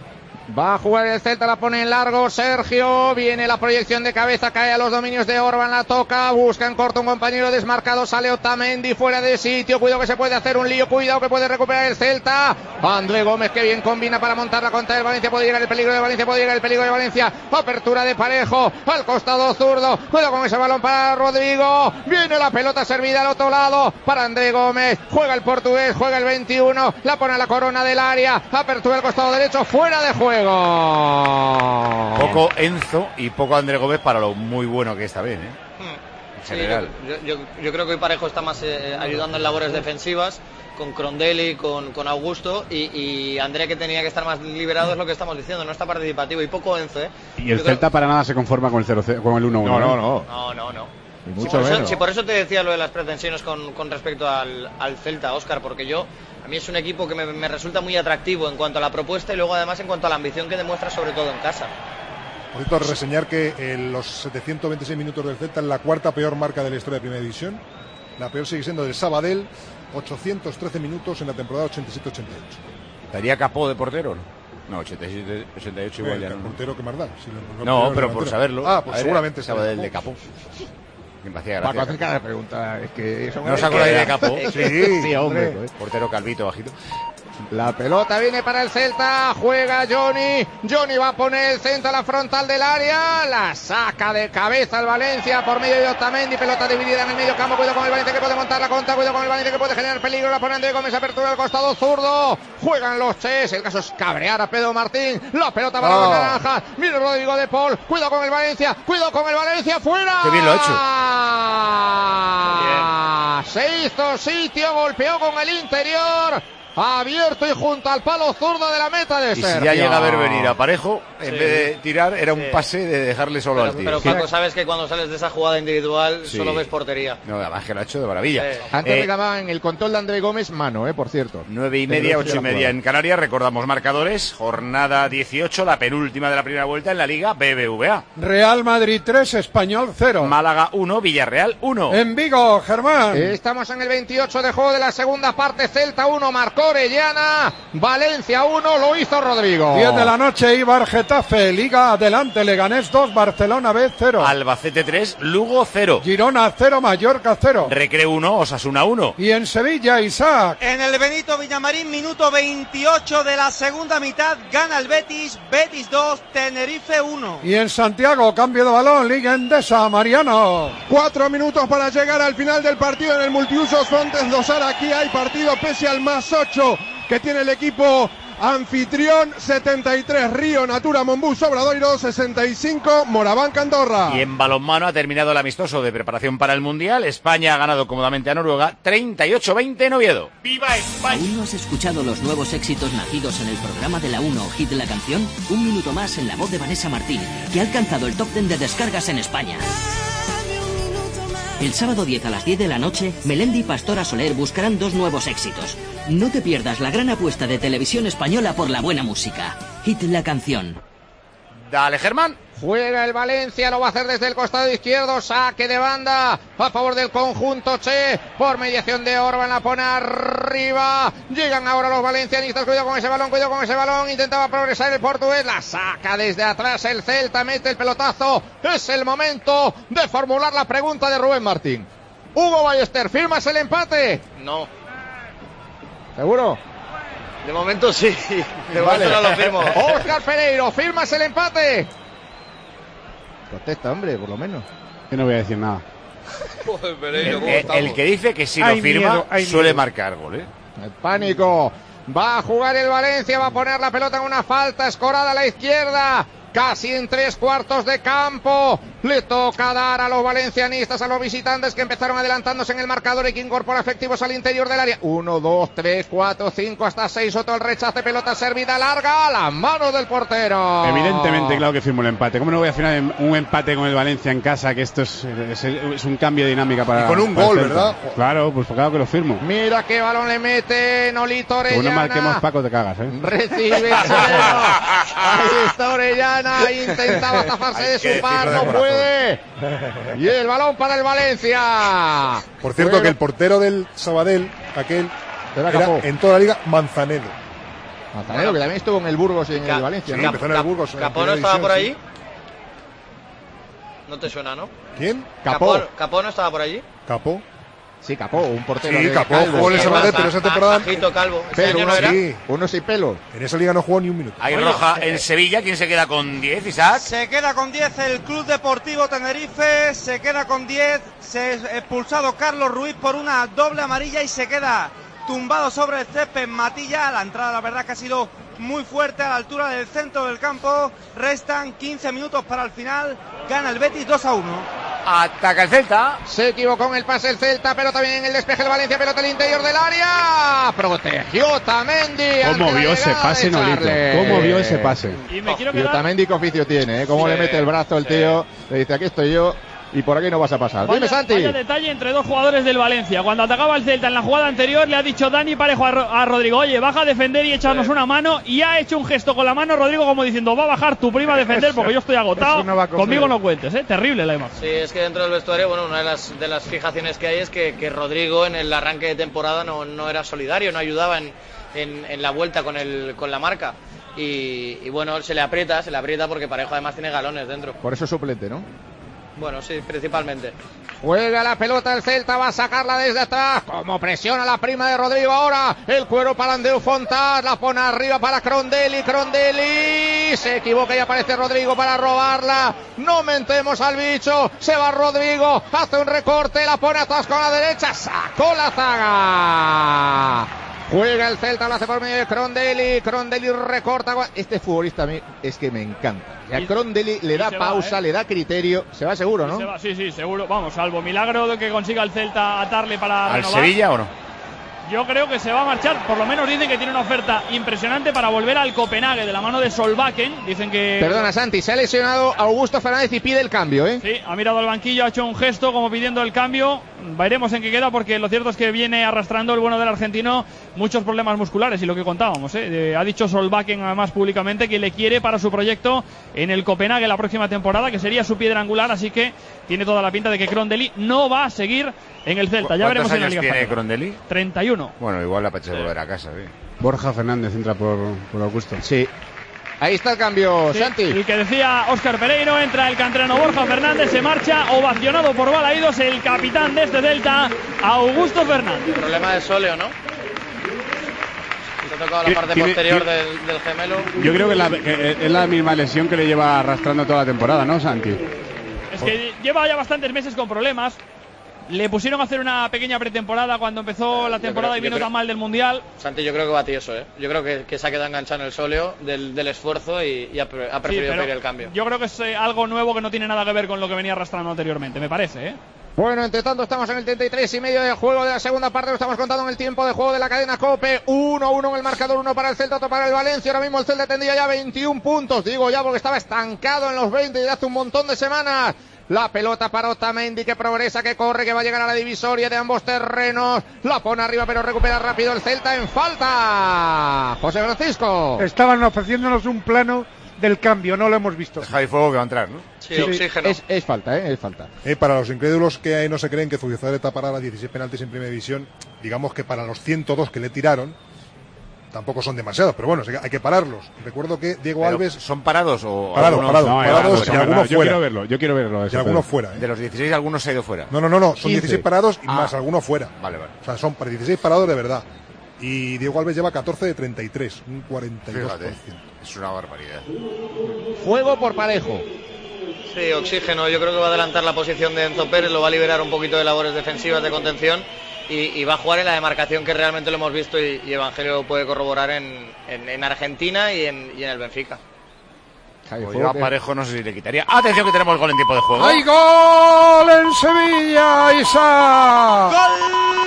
Va a jugar el Celta, la pone en largo Sergio, viene la proyección de cabeza, cae a los dominios de Orban, la toca, busca en corto un compañero desmarcado, sale Otamendi fuera de sitio, cuidado que se puede hacer un lío, cuidado que puede recuperar el Celta. André Gómez que bien combina para montar la contra del Valencia, puede llegar el peligro de Valencia, puede llegar el peligro de Valencia, apertura de Parejo, al costado zurdo, cuidado con ese balón para Rodrigo, viene la pelota servida al otro lado, para André Gómez, juega el portugués, juega el veintiuno, la pone a la corona del área, apertura al costado derecho, fuera de juego. Poco Enzo y poco André Gómez para lo muy bueno que está bien, ¿eh? En general. Sí, yo, yo, yo creo que hoy Parejo está más eh, ayudando en labores defensivas con Crondelli, con, con Augusto y, y André, que tenía que estar más liberado, es lo que estamos diciendo, no está participativo, y poco Enzo, ¿eh? Y el yo Celta creo... para nada se conforma con el cero cero, con el uno uno. No, no, no. No, no, no. Y Sí, mucho por, eso, menos. sí, por eso te decía lo de las pretensiones con, con respecto al, al Celta, Óscar, porque yo, a mí es un equipo que me, me resulta muy atractivo en cuanto a la propuesta y luego además en cuanto a la ambición que demuestra, sobre todo en casa. Por cierto, reseñar que en los setecientos veintiséis minutos del Celta es la cuarta peor marca de la historia de Primera División. La peor sigue siendo del Sabadell, ochocientos trece minutos en la temporada ochenta y siete ochenta y ocho. ¿Estaría Capó de portero? No, ochenta y siete ochenta y ocho igual Eh, ya el no. portero que más da. Si lo- No, lo- pero lo- por lo- saberlo. Ah, pues A ver, seguramente Sabadell será de Capó. Que me hacía Paco, gracia. haces cara de pregunta, es que eso ¿No os acordáis de Capó? Sí, sí, hombre. Pues. Portero calvito, bajito. La pelota viene para el Celta, juega Johnny, Johnny va a poner el centro a la frontal del área, la saca de cabeza el Valencia por medio de Otamendi, pelota dividida en el medio campo, cuidado con el Valencia que puede montar la contra, cuidado con el Valencia que puede generar peligro, la pone André Gómez, apertura al costado zurdo, juegan los Ches, el caso es cabrear a Pedro Martín, la pelota para Oh. los naranjas, mira Rodrigo de Paul, cuidado con el Valencia, cuidado con el Valencia, fuera. Qué bien lo ha hecho. Ah, se hizo sitio, golpeó con el interior, abierto y junto al palo zurdo de la meta de Y Sergio. si ya llega a ver venir a Parejo, en Sí. vez de tirar, era un Sí. pase de dejarle solo Pero, al tío. pero Paco, sabes que cuando sales de esa jugada individual Sí. solo ves portería. No, además que lo ha hecho de maravilla. Sí. Antes Eh, reclamaba en el control de André Gómez mano, eh, por cierto. Nueve y Pero media, estoy ocho y de media acuerdo. en Canarias. Recordamos marcadores. Jornada dieciocho, la penúltima de la primera vuelta en la Liga B B V A. Real Madrid tres, Español cero. Málaga uno, Villarreal uno. En Vigo, Germán. Estamos en el veintiocho de juego de la segunda parte. Celta uno, marcó Orellana. Valencia uno, lo hizo Rodrigo. diez de la noche, Ibar Getafe. Liga adelante, Leganés dos, Barcelona B cero. Albacete tres, Lugo cero. Girona cero, Mallorca cero. Recreo uno, Osasuna uno. Y en Sevilla, Isaac. En el Benito Villamarín, minuto veintiocho de la segunda mitad, gana el Betis, Betis dos, Tenerife uno. Y en Santiago, cambio de balón, Liga Endesa, Mariano. Cuatro minutos para llegar al final del partido en el multiusos Fontes Dosar. Aquí hay partido pese al más ocho que tiene el equipo anfitrión. Setenta y tres Río Natura Monbús Obradoiro, sesenta y cinco Moraván Andorra. Y en balonmano ha terminado el amistoso de preparación para el Mundial. España ha ganado cómodamente a Noruega, treinta y ocho veinte en Oviedo. ¡Viva España! ¿Aún no has escuchado los nuevos éxitos nacidos en el programa de la uno Hit de la Canción? Un minuto más en la voz de Vanessa Martín, que ha alcanzado el top diez de descargas en España. El sábado diez a las diez de la noche, Melendi y Pastora Soler buscarán dos nuevos éxitos. No te pierdas la gran apuesta de Televisión Española por la buena música. Hit la Canción. Dale, Germán. Juega el Valencia, lo va a hacer desde el costado izquierdo, saque de banda a favor del conjunto Che, por mediación de Orban, la pone arriba, llegan ahora los valencianistas, cuidado con ese balón, cuidado con ese balón, intentaba progresar el portugués, la saca desde atrás el Celta, mete el pelotazo, es el momento de formular la pregunta de Rubén Martín. Hugo Ballester, ¿firmas el empate? No. ¿Seguro? De momento sí, de Vale. momento no lo firmo. Óscar Pereiro, ¿firmas el empate? Contesta, hombre, por lo menos. Yo no voy a decir nada. Joder, Pereiro, ¿cómo El, estamos? el que dice que si Hay lo firma miedo, hay suele miedo. marcar gol, ¿eh? El pánico. Va a jugar el Valencia, va a poner la pelota en una falta escorada a la izquierda. Casi en tres cuartos de campo. Le toca dar a los valencianistas, a los visitantes que empezaron adelantándose en el marcador y que incorpora efectivos al interior del área. Uno, dos, tres, cuatro, cinco, hasta seis. Otro el rechace, pelota servida larga a las manos del portero. Evidentemente, claro que firmo el empate. ¿Cómo no voy a firmar un empate con el Valencia en casa? Que esto es, es, es un cambio de dinámica para. Y con un para el gol, Celta. ¿verdad? Claro, pues claro que lo firmo. Mira qué balón le mete Nolito Como no Orellana. marquemos, Paco, te cagas, ¿eh? Recibe el chileno. Ahí está Orellana. Intentaba zafarse de su par. No puede. Y el balón para el Valencia. Por cierto, Bueno, que el portero del Sabadell, aquel, Era era Capó. en toda la liga Manzanedo. Mazanero, que también estuvo en el Burgos y en Ca el Valencia. Sí, ¿no? empezó en el Burgos. en la ¿Capó no primera estaba por división, allí? No te suena, ¿no? sí. ¿Quién? Capó. Capó, Capó no estaba por allí. Capó. Sí, Capó, un portero. Sí, de Capó calvo. jugó en el Sí, Sabadell, ba- pero esa ba- temporada. bajito, calvo. ¿Ese Pero año uno, no era? Sí. uno sin pelo. En esa liga no jugó ni un minuto. Hay Oye, roja eh, en Sevilla. ¿Quién se queda con diez, Isaac? Se queda con diez el Club Deportivo Tenerife, se queda con diez, se ha expulsado Carlos Ruiz por una doble amarilla y se queda tumbado sobre el césped Matilla. La entrada, la verdad, que ha sido muy fuerte a la altura del centro del campo. Restan quince minutos para el final. Gana el Betis dos a uno. Ataca el Celta. Se equivocó en el pase el Celta, pero también en el despeje el Valencia, pelota al interior del área. Protegió Tamendi. ¿Cómo ante la vio ese llegada pase, de Nolito? Charles. ¿Cómo vio ese pase? Y me quiero Y quedar... Otamendi qué oficio tiene, ¿eh? Cómo Sí, le mete el brazo el sí. tío. Le dice, aquí estoy yo y por aquí no vas a pasar. Dime, Vaya, Santi. vaya detalle entre dos jugadores del Valencia. Cuando atacaba el Celta en la jugada anterior, le ha dicho Dani Parejo a, Ro- a Rodrigo, oye, baja a defender y échanos una mano. Y ha hecho un gesto con la mano, Rodrigo, como diciendo, va a bajar tu prima a defender porque yo estoy agotado. Eso no va conmigo. Conmigo no cuentes, ¿eh? Terrible la imagen. Sí, es que dentro del vestuario, bueno, una de las, de las fijaciones que hay es que, que Rodrigo en el arranque de temporada no, no era solidario, no ayudaba en, en, en la vuelta con, el, con la marca. Y, y bueno, se le aprieta, se le aprieta porque Parejo además tiene galones dentro. Por eso es suplente, ¿no? Bueno, sí, principalmente. Juega la pelota el Celta, va a sacarla desde atrás. Como presiona la prima de Rodrigo ahora. El cuero para Andreu Fontás, la pone arriba para Crondelli. Crondelli se equivoca y aparece Rodrigo para robarla. No mentemos al bicho. Se va Rodrigo, hace un recorte, la pone atrás con la derecha. Sacó la zaga. Juega el Celta, lo hace por medio de Crondelli. Crondelli recorta. Este futbolista a mí es que me encanta. Y a Crondelli le da se va, pausa, ¿eh? le da criterio. Se va seguro, ¿no? Se va, sí, sí, seguro. Vamos, salvo milagro de que consiga el Celta atarle para ¿Al renovar. Sevilla o no? Yo creo que se va a marchar. Por lo menos dicen que tiene una oferta impresionante para volver al Copenhague de la mano de Solbakken. Dicen que... Perdona, Santi, se ha lesionado Augusto Fernández y pide el cambio, ¿eh? Sí, ha mirado al banquillo, ha hecho un gesto como pidiendo el cambio. Veremos en qué queda, porque lo cierto es que viene arrastrando el bueno del argentino muchos problemas musculares y lo que contábamos, ¿eh? Eh, ha dicho Solbakken además públicamente que le quiere para su proyecto en el Copenhague la próxima temporada, que sería su piedra angular, así que tiene toda la pinta de que Crondelli no va a seguir en el Celta. Ya veremos en la ¿Cuántos Liga años tiene Española. Crondelli? treinta y uno. Bueno, igual la apetece volver a casa, sí. Borja Fernández entra por, por Augusto. Sí. Ahí está el cambio, Sí, Santi. el que decía Óscar Pereiro, entra el canterano Borja Fernández, se marcha, ovacionado por Balaídos, el capitán de este Celta, Augusto Fernández. Problema de sóleo, ¿no? Se ha tocado la parte Tiene- posterior tiene- del, del gemelo. Yo creo que, la- que es la misma lesión que le lleva arrastrando toda la temporada, ¿no, Santi? Es que lleva ya bastantes meses con problemas. Le pusieron a hacer una pequeña pretemporada cuando empezó la Yo temporada creo- y vino yo creo- tan mal del Mundial. Santi, yo creo que va tieso, ¿eh? Yo creo que, que se ha quedado enganchado en el sóleo del, del esfuerzo y, y ha, pre- ha Sí, preferido pero pedir el cambio. yo creo que es eh, algo nuevo que no tiene nada que ver con lo que venía arrastrando anteriormente, me parece, ¿eh? Bueno, entre tanto estamos en el treinta y tres y medio del juego de la segunda parte, lo estamos contando en el tiempo de juego de la cadena COPE. uno uno en el marcador, uno para el Celta, otro para el Valencia. Ahora mismo el Celta tendría ya veintiún puntos, digo ya porque estaba estancado en los veinte desde hace un montón de semanas. La pelota para Otamendi, que progresa, que corre, que va a llegar a la divisoria de ambos terrenos. La pone arriba, pero recupera rápido el Celta en falta. José Francisco. Estaban ofreciéndonos un plano del cambio, no lo hemos visto. Javi Fuego que va a entrar, ¿no? Sí, oxígeno. Es, es falta, ¿eh? Es falta. Eh, para los incrédulos que no se creen que Zubizarreta tapará las dieciséis penaltis en primera división, digamos que para los ciento dos que le tiraron, tampoco son demasiados, pero bueno, hay que pararlos. Recuerdo que Diego Pero, Alves... ¿son parados o Parados, algunos- parados, No, parados pues, y no, algunos yo fuera. quiero verlo, yo quiero verlo. Y eso, algunos pero- fuera, ¿eh? De los dieciséis algunos se ha ido fuera. No, no, no, no, son quince. dieciséis parados y Ah. más algunos fuera. Vale, vale. O sea, son para dieciséis parados de verdad. Y Diego Alves lleva catorce de treinta y tres, un cuarenta y dos por Fíjate, ciento. es una barbaridad. Juego por Parejo. Sí, oxígeno. Yo creo que va a adelantar la posición de Enzo Pérez, lo va a liberar un poquito de labores defensivas, de contención, y, y va a jugar en la demarcación que realmente lo hemos visto y, y Evangelio puede corroborar en, en, en Argentina y en, y en el Benfica. Javi Pues Fuego, yo a que- Parejo no sé si le quitaría. Atención que tenemos gol en tiempo de juego. ¡Hay gol en Sevilla, Isaac! ¡Gol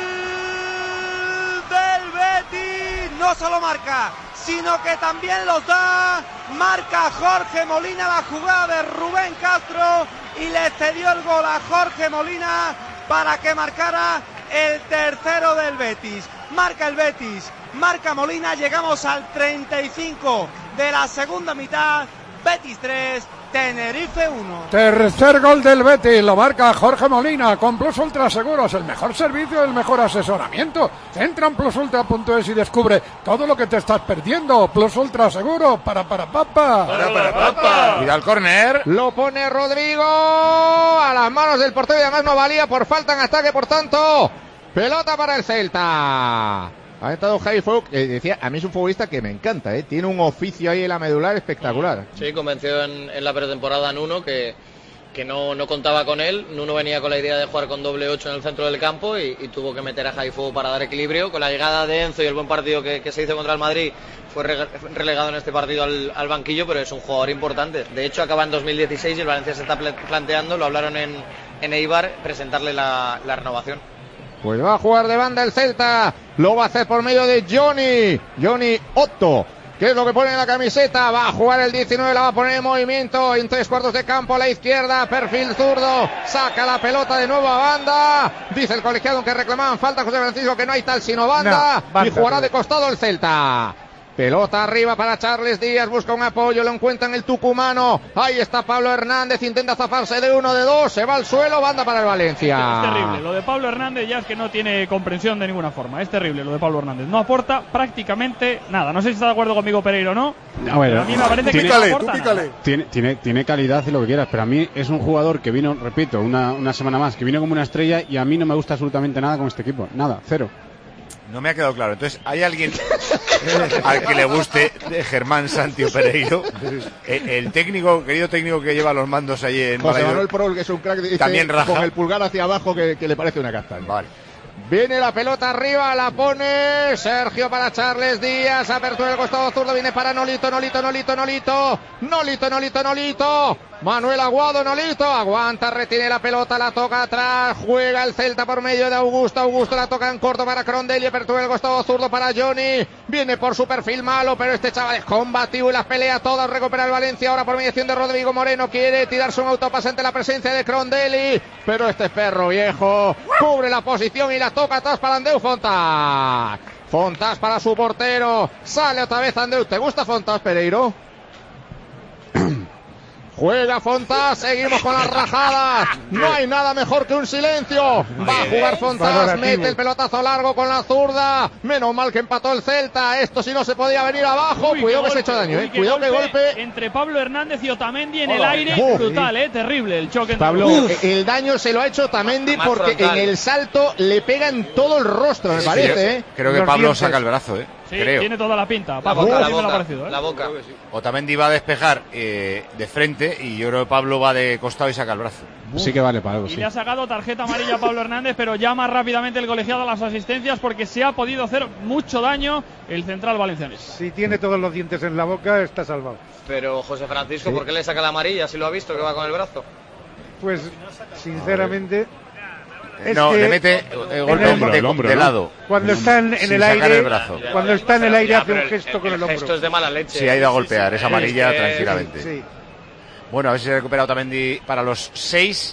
del Betis! No solo marca, sino que también los da. Marca Jorge Molina la jugada de Rubén Castro y le cedió el gol a Jorge Molina para que marcara el tercero del Betis. Marca el Betis, marca Molina, llegamos al treinta y cinco de la segunda mitad. Betis tres, Tenerife uno. Tercer gol del Betis, lo marca Jorge Molina con Plus Ultra Seguros, el mejor servicio, el mejor asesoramiento. Entra en plus ultra punto es y descubre todo lo que te estás perdiendo. Plus Ultra Seguro, para para papa. Para para papa. Cuidado el córner. Lo pone Rodrigo a las manos del portero y además no valía por falta en ataque, por tanto, pelota para el Celta. Ha estado Javi Folk, eh, decía, a mí es un futbolista que me encanta, ¿eh? Tiene un oficio ahí en la medular espectacular. Sí, convenció en, en la pretemporada a Nuno que, que no, no contaba con él. Nuno venía con la idea de jugar con doble ocho en el centro del campo y, y tuvo que meter a Javi Folk para dar equilibrio. Con la llegada de Enzo y el buen partido que, que se hizo contra el Madrid, fue re, relegado en este partido al, al banquillo, pero es un jugador importante. De hecho, acaba en dos mil dieciséis y el Valencia se está planteando, lo hablaron en, en Eibar, presentarle la, la renovación. Pues va a jugar de banda el Celta, lo va a hacer por medio de Johnny, Johnny Otto, que es lo que pone en la camiseta, va a jugar el diecinueve, la va a poner en movimiento, en tres cuartos de campo a la izquierda, perfil zurdo, saca la pelota de nuevo a banda, dice el colegiado que reclamaban falta José Francisco, que no hay tal sino banda, no, banda y jugará de costado el Celta. Pelota arriba para Charles Díaz, busca un apoyo, lo encuentra en el tucumano, ahí está Pablo Hernández, intenta zafarse de uno, de dos, se va al suelo, banda para el Valencia. Es terrible, lo de Pablo Hernández ya es que no tiene comprensión de ninguna forma, es terrible lo de Pablo Hernández, no aporta prácticamente nada, no sé si está de acuerdo conmigo Pereiro o no, a, ver, a mí me parece tiene, que no aporta nada. Tiene, tiene, tiene calidad y lo que quieras, pero a mí es un jugador que vino, repito, una, una semana más, que vino como una estrella y a mí no me gusta absolutamente nada con este equipo, nada, cero. No me ha quedado claro. Entonces, ¿hay alguien al que le guste de Germán Santi o Pereiro? El, el técnico, querido técnico que lleva los mandos allí en José Manuel Prol, que es un crack, dice, también raja. Con el pulgar hacia abajo que, que le parece una castaña. Vale. Viene la pelota arriba, la pone Sergio para Charles Díaz, apertura del costado zurdo, viene para Nolito, Nolito, Nolito, Nolito, Nolito, Nolito, Nolito, Manuel Aguado, Nolito, aguanta, retiene la pelota, la toca atrás, juega el Celta por medio de Augusto, Augusto la toca en corto para Crondelli, apertura del costado zurdo para Johnny, viene por su perfil malo, pero este chaval es combativo y las pelea todas, recupera el Valencia ahora por mediación de Rodrigo Moreno, quiere tirarse un autopase ante la presencia de Crondelli, pero este es perro viejo, cubre la posición y la toca atrás para Andreu Fontás. Fontás para su portero. Sale otra vez Andreu. ¿Te gusta Fontás, Pereiro? Juega Fontás, seguimos con las rajadas. No hay nada mejor que un silencio. Va a jugar Fontás, mete el pelotazo largo con la zurda. Menos mal que empató el Celta. Esto si no se podía venir abajo. Uy, cuidado que golpe, se ha hecho daño, eh. Cuidado golpe que golpe. Entre Pablo Hernández y Otamendi en Hola. el aire. Uf, brutal, eh. Terrible el choque. Pablo, Uf. el daño se lo ha hecho Otamendi porque frontal. En el salto le pega en todo el rostro, me sí, parece, eh. Creo que Los Pablo dientes. saca el brazo, eh. Sí, creo. tiene toda la pinta. La boca, la boca, parecido, ¿eh? la boca. Otamendi va a despejar eh, de frente y yo creo que Pablo va de costado y saca el brazo. Uf. Sí que vale para algo, y sí. le ha sacado tarjeta amarilla a Pablo Hernández, pero llama rápidamente el colegiado a las asistencias porque se ha podido hacer mucho daño el central valencianés. Si tiene todos los dientes en la boca, está salvado. Pero José Francisco, sí. ¿por qué le saca la amarilla si lo ha visto que va con el brazo? Pues, sinceramente... Es no, que le mete el golpe el hombro, de, hombro, de lado. Cuando está en, en el aire, el brazo. cuando está en el aire hace un gesto el, con el hombro. Esto es de mala leche. Sí, ha ido a golpear, sí, sí, es amarilla sí, tranquilamente. Sí. Bueno, a ver si se recupera Otamendi para los seis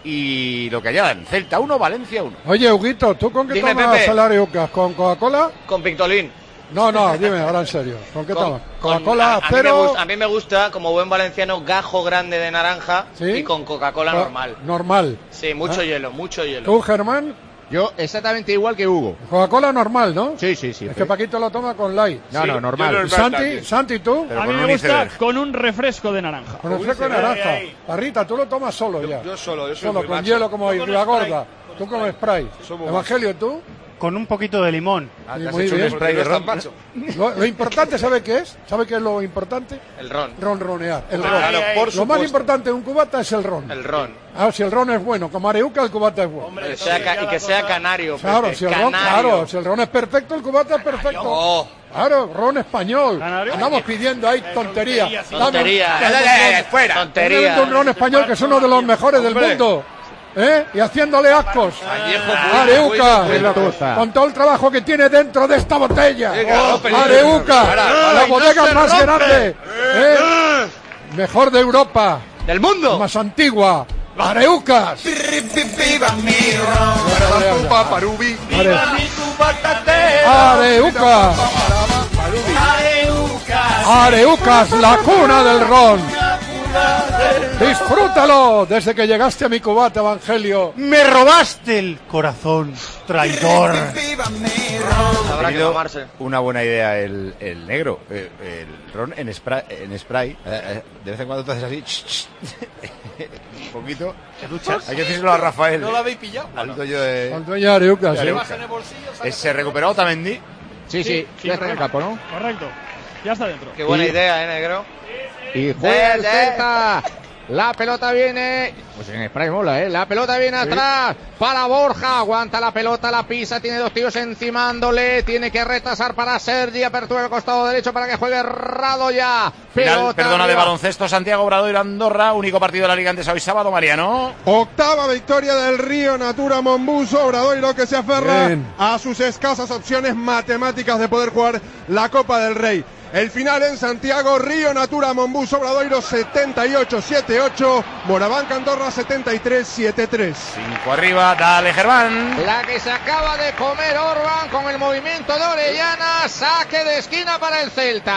y lo que hayan. Celta uno, Valencia uno. Oye, Huguito, ¿tú con qué Dime, tomas Pepe. el Areucas? ¿Con Coca-Cola? Con Pictolín. No, no, dime, ahora en serio. ¿Con qué Con- tomas? con- Coca-Cola a, a cero. Mí me gusta, a mí me gusta, como buen valenciano, gajo grande de naranja. ¿Sí? Y con Coca-Cola Co- normal. Normal. Sí, mucho ¿Ah? hielo, mucho hielo. ¿Tú, Germán? Yo exactamente igual que Hugo. Coca-Cola normal, ¿no? Sí, sí, sí. Es que Paquito lo toma con light. No, Sí. no, normal. ¿Y Santi, Santi, ¿tú? Pero A con mí un me gusta iceberg. con un refresco de naranja. Con refresco de naranja. Parrita, tú lo tomas solo ya. Yo solo, yo soy Solo, muy con macho. hielo como Yo con la Sprite. gorda. Tú con spray. Somos Evangelio, ¿tú? Con un poquito de limón. Ah, Sí, te has muy hecho bien. un spray de Porque no ron. es tan macho. Lo, lo importante, ¿sabe qué es? ¿Sabe qué es lo importante? El ron. Ronronear. El ron. Claro, por Lo más supuesto. importante de un cubata es el ron. El ron. Ah, si el ron es bueno, como Areuca, el cubata es bueno. Que sea ca- y que sea canario. Claro, Pepe, si el ron, canario. claro, si el ron es perfecto, el cubata es perfecto. Oh, Claro, ron español. ¿Canario? Andamos pidiendo ahí tontería. tontería. Dame- Eh, eh, eh, fuera. Dame Tontería. un ron español que es uno de los mejores del mundo. ¿Eh? Y haciéndole ascos. Areuca, Gentuza. con todo el trabajo que tiene dentro de esta botella. Venga, Oh, peligro. Areuca, Para, la para, bodega no se más rompe. grande. ¿Eh? Mejor de Europa. ¡Del mundo! Más antigua. Areucas. Parubi. Areucas. Areucas, la cuna del ron. Disfrútalo desde que llegaste a mi cubata, Evangelio. Me robaste el corazón, traidor. Habrá que tomarse una buena idea el, el negro, el, el ron en spray, en spray. De vez en cuando te haces así, un poquito. ¿Te duchas? Hay que decirlo a Rafael. ¿No lo habéis pillado? Al dueño de... Al dueño de Areuca, sí. Eh, ¿Se recuperó Otamendi? Sí, sí, Sí, sí, ya está en el campo, ¿no? Correcto. Ya está dentro. Qué buena Y- idea, ¿eh, negro? Y juega el Eh, eh. Celta. La pelota viene. Pues en spray mola, ¿eh? La pelota viene atrás para Borja. Aguanta la pelota, la pisa. Tiene dos tíos encimándole. Tiene que retrasar para Sergi. Apertura del costado derecho para que juegue Radoya. Final, Pelota perdona, de arriba. baloncesto, Santiago Obradoiro Andorra, único partido de la Liga antes hoy sábado, Mariano. Octava victoria del Río Natura Mombuso, Obradoiro que se aferra Bien. a sus escasas opciones matemáticas de poder jugar la Copa del Rey. El final en Santiago, Río Natura Mombuso, Obradoiro setenta y ocho setenta y ocho, Moraván Andorra setenta y tres setenta y tres. Cinco arriba, dale Germán. La que se acaba de comer Orban con el movimiento de Orellana. Saque de esquina para el Celta.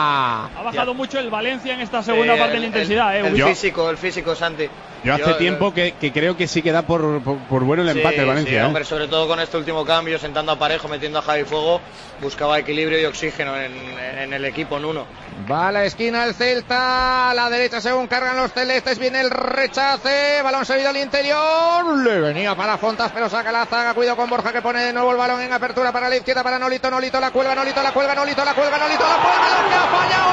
Ha bajado mucho el Valencia en esta segunda Sí, parte de el- la intensidad, el, eh. el Yo- físico, el físico, Santi. Yo hace Yo, tiempo eh, que, que creo que sí que da por, por, por bueno el Sí, empate de Valencia. sí, ¿eh? hombre, sobre todo con este último cambio, sentando a Parejo, metiendo a Javi Fuego, buscaba equilibrio y oxígeno en, en el equipo en uno. Va a la esquina el Celta, a la derecha según cargan los celestes, viene el rechace, balón seguido al interior, le venía para Fontas pero saca la zaga, cuidado con Borja que pone de nuevo el balón en apertura para la izquierda para Nolito, Nolito la cuelga, Nolito la cuelga, Nolito la cuelga, Nolito la cuelga, lo que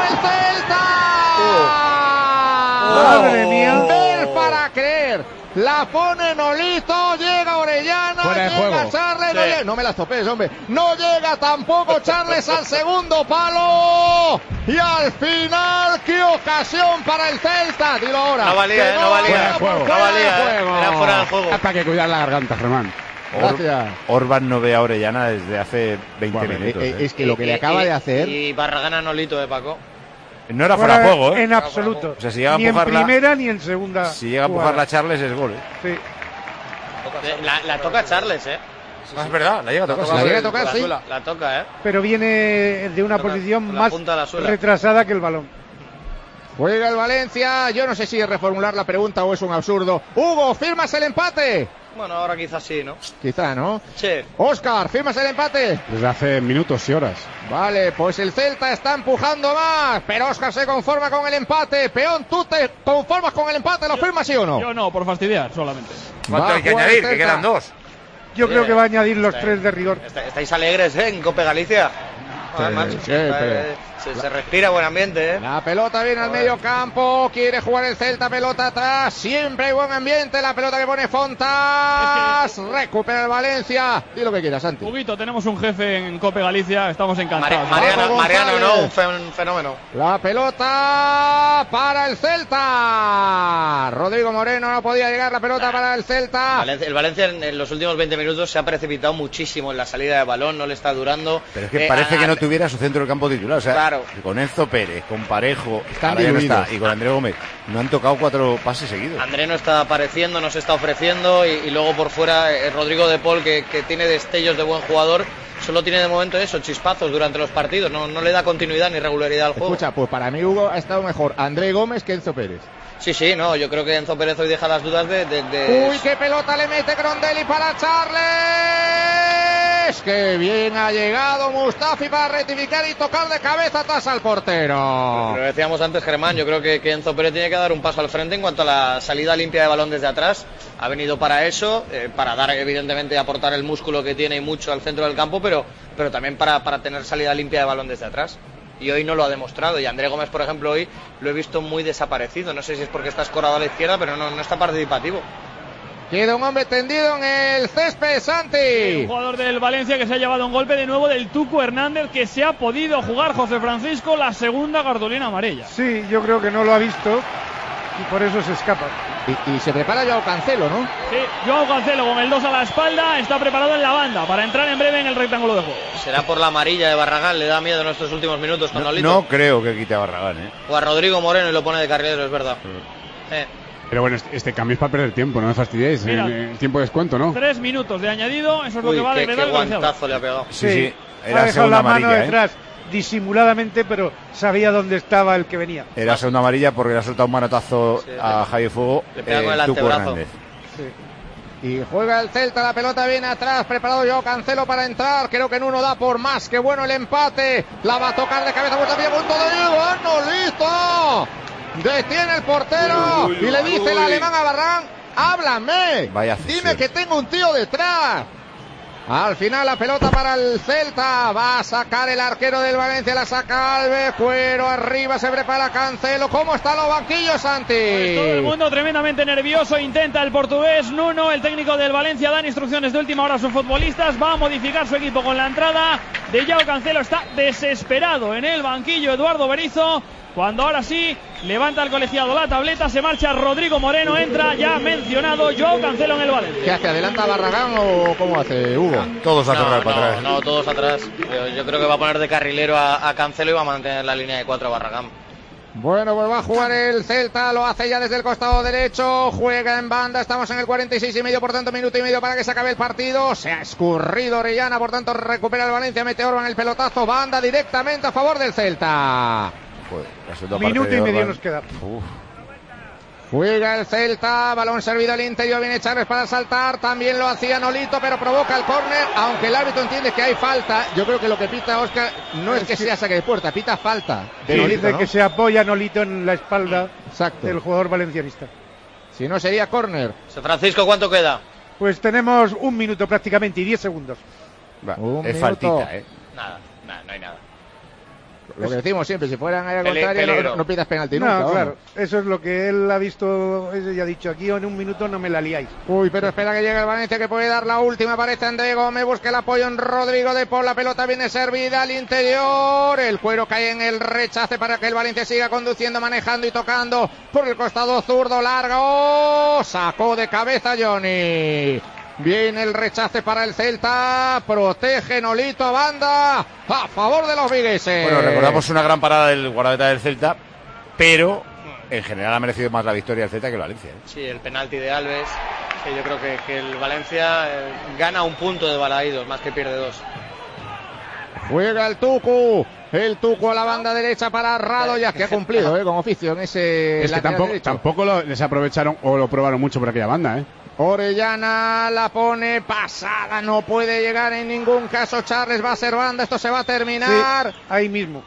ha fallado el Celta. Madre mía. Ver para creer. La pone Nolito, llega Orellana, Fuera de llega juego. Charles, no, Sí. llega- no me las topes, hombre. No llega tampoco Charles al segundo palo. Y al final, qué ocasión para el Celta. Dilo ahora. No valía, Que eh, no valía. valía Fuera de por juego. fuera No de valía, eh. juego. Era fuera de juego. Hasta que cuidar la garganta, Germán. Gracias. Orban no ve a Orellana desde hace veinte Bueno, minutos. Eh, ¿eh? Es que lo que le acaba Y- de hacer. Y Barragana Nolito de Paco. No era fuera de juego, ¿eh? En absoluto. O sea, si llega a ni en empujarla- primera ni en segunda. Si llega a empujar la Charles es gol, ¿eh? Sí. La, la toca Charles, ¿eh? Ah, es verdad, la llega a tocar. La llega a tocar, la sí. suela. La toca, ¿eh? Pero viene de una Toca posición con la más punta de la suela. retrasada que el balón. Juega el Valencia. Yo no sé si es reformular la pregunta o es un absurdo. Hugo, ¿firmas el empate? Bueno, ahora quizás sí, ¿no? Quizá, ¿no? Sí. Óscar, ¿firmas el empate? Desde hace minutos y horas. Vale, pues el Celta está empujando más, pero Óscar se conforma con el empate. Peón, ¿tú te conformas con el empate? ¿Lo firmas sí o no? Yo no, por fastidiar solamente. ¿Cuánto Va hay que a jugar añadir? el Que Celta. quedan dos. Yo Sí, creo que va a añadir los sí. tres de rigor. Está- Estáis alegres, ¿eh? En Cope Galicia. Joder, Sí, macho. sí, Está- pero- se, se respira buen ambiente, ¿eh? La pelota viene al medio campo, quiere jugar el Celta, pelota atrás, siempre hay buen ambiente, la pelota que pone Fontas, recupera el Valencia, di lo que quieras, Santi. Huguito, tenemos un jefe en Cope Galicia, estamos Mari- encantados. Mariano, Vamos, Mariano, González. no, un, fe- un fenómeno. La pelota para el Celta, Rodrigo Moreno no podía llegar, la pelota para el Celta. Valencia- el Valencia en, en los últimos veinte minutos se ha precipitado muchísimo en la salida de balón, no le está durando. Pero es que Eh, parece a- que a- no tuviera su centro del campo titular. O sea, Claro. con Enzo Pérez, con Parejo, Están ahora ya no está, diluidos. y con André Gómez, no han tocado cuatro pases seguidos. André no está apareciendo, no se está ofreciendo y, y luego por fuera eh, Rodrigo de Paul que, que tiene destellos de buen jugador, solo tiene de momento eso, chispazos durante los partidos, no, no le da continuidad ni regularidad al juego. Escucha, pues para mí Hugo ha estado mejor André Gómez que Enzo Pérez. Sí, sí, no, yo creo que Enzo Pérez hoy deja las dudas de... de- de- Uy, qué pelota le mete Grondelli para Charles. Qué bien ha llegado Mustafi para rectificar y tocar de cabeza atrás al portero. Lo decíamos antes, Germán, yo creo que, que Enzo Pérez tiene que dar un paso al frente en cuanto a la salida limpia de balón desde atrás. Ha venido para eso, eh, para dar, evidentemente, aportar el músculo que tiene y mucho al centro del campo, pero, pero también para, para tener salida limpia de balón desde atrás. Y hoy no lo ha demostrado. Y André Gómez, por ejemplo, hoy lo he visto muy desaparecido. No sé si es porque está escorado a la izquierda, pero no, no está participativo. Queda un hombre tendido en el césped, Santi. Un jugador del Valencia que se ha llevado un golpe de nuevo del Tuco Hernández, que se ha podido jugar, José Francisco, la segunda cartulina amarilla. Sí, yo creo que no lo ha visto y por eso se escapa. Y, y se prepara Joao Cancelo, ¿no? Sí, Joao Cancelo con el dos a la espalda está preparado en la banda para entrar en breve en el rectángulo de juego. Será por la amarilla de Barragán, le da miedo en estos últimos minutos con No, Nolito. no creo que quite a Barragán, ¿eh? O a Rodrigo Moreno y lo pone de carrilero, es verdad. Eh. Pero bueno, este, este cambio es para perder tiempo, no me fastidiéis. Mira. En, en tiempo de descuento, ¿no? Tres minutos de añadido, eso es lo Uy, que va a qué, decretar qué el colegiado. guantazo le ha pegado. Sí, sí. Ha Era dejado segunda la mano amarilla, ¿eh? detrás. disimuladamente, pero sabía dónde estaba el que venía. Era segunda amarilla porque le ha soltado un manotazo sí, a Javier Fuego. Le pega con el antebrazo. Sí. Y juega el Celta, la pelota viene atrás, preparado yo, Cancelo para entrar, creo que en uno da por más, que bueno el empate, la va a tocar de cabeza, vuelta a punto de Iván, no, listo, detiene el portero uy, uy, y le dice uy. el alemán a Barran, háblame, Vaya dime que tengo un tío detrás. Al final la pelota para el Celta, va a sacar el arquero del Valencia, la saca Alves, Cuero arriba, se prepara Cancelo. ¿Cómo están los banquillos, Santi? Pues todo el mundo tremendamente nervioso, intenta el portugués Nuno, el técnico del Valencia, dan instrucciones de última hora a sus futbolistas, va a modificar su equipo con la entrada de Joao Cancelo, está desesperado en el banquillo Eduardo Berizzo, cuando ahora sí levanta el colegiado la tableta, se marcha Rodrigo Moreno, entra ya mencionado Joao Cancelo en el Valencia. ¿Qué hace? ¿Adelanta Barragán o cómo hace Hugo? Todos a cerrar no, para no, atrás. No, todos atrás. Yo, yo creo que va a poner de carrilero a, a Cancelo y va a mantener la línea de cuatro a Barragán. Bueno, pues va a jugar el Celta, lo hace ya desde el costado derecho, juega en banda, estamos en el cuarenta y seis y medio, por tanto minuto y medio para que se acabe el partido, se ha escurrido Orellana, por tanto recupera el Valencia, mete Orban el pelotazo, banda directamente a favor del Celta. Pues, minuto y medio nos queda. Uf. Juega el Celta, balón servido al interior, viene Charles para saltar, también lo hacía Nolito, pero provoca el córner, aunque el árbitro entiende que hay falta. Yo creo que lo que pita Óscar no es, es que, que sea saque de puerta, pita falta de sí, Nolito, dice ¿no? que se apoya Nolito en la espalda Exacto. del jugador valencianista. Si no sería córner. Francisco, ¿cuánto queda? Pues tenemos un minuto prácticamente y diez segundos. Va, un es minuto. Faltita, ¿eh? Nada, nada, no hay nada. Lo que decimos siempre, si fueran al contrario, no, no pidas penalti no, nunca. Claro, ¿no? Eso es lo que él ha visto, ella ha dicho, aquí en un minuto no me la liáis. Uy, pero espera que llegue el Valencia, que puede dar la última, aparece André Gómez, busca el apoyo en Rodrigo de Paul, la pelota viene servida al interior, el Cuero cae en el rechace para que el Valencia siga conduciendo, manejando y tocando por el costado zurdo, largo, sacó de cabeza Johnny. Viene el rechace para el Celta, protege Nolito, banda a favor de los vigueses. Bueno, recordamos una gran parada del guardameta del Celta, pero en general ha merecido más la victoria del Celta que el Valencia, ¿eh? Sí, el penalti de Alves, que yo creo que, que el Valencia eh, gana un punto de Balaídos, más que pierde dos. Juega el Tucu, el Tucu a la banda derecha para Radoyas, que ha cumplido eh, con oficio en ese. Es que tampoco, tampoco lo, les aprovecharon o lo probaron mucho por aquella banda, ¿eh? Orellana la pone pasada, no puede llegar en ningún caso. Charles va a ser banda, esto se va a terminar. Sí, ahí mismo.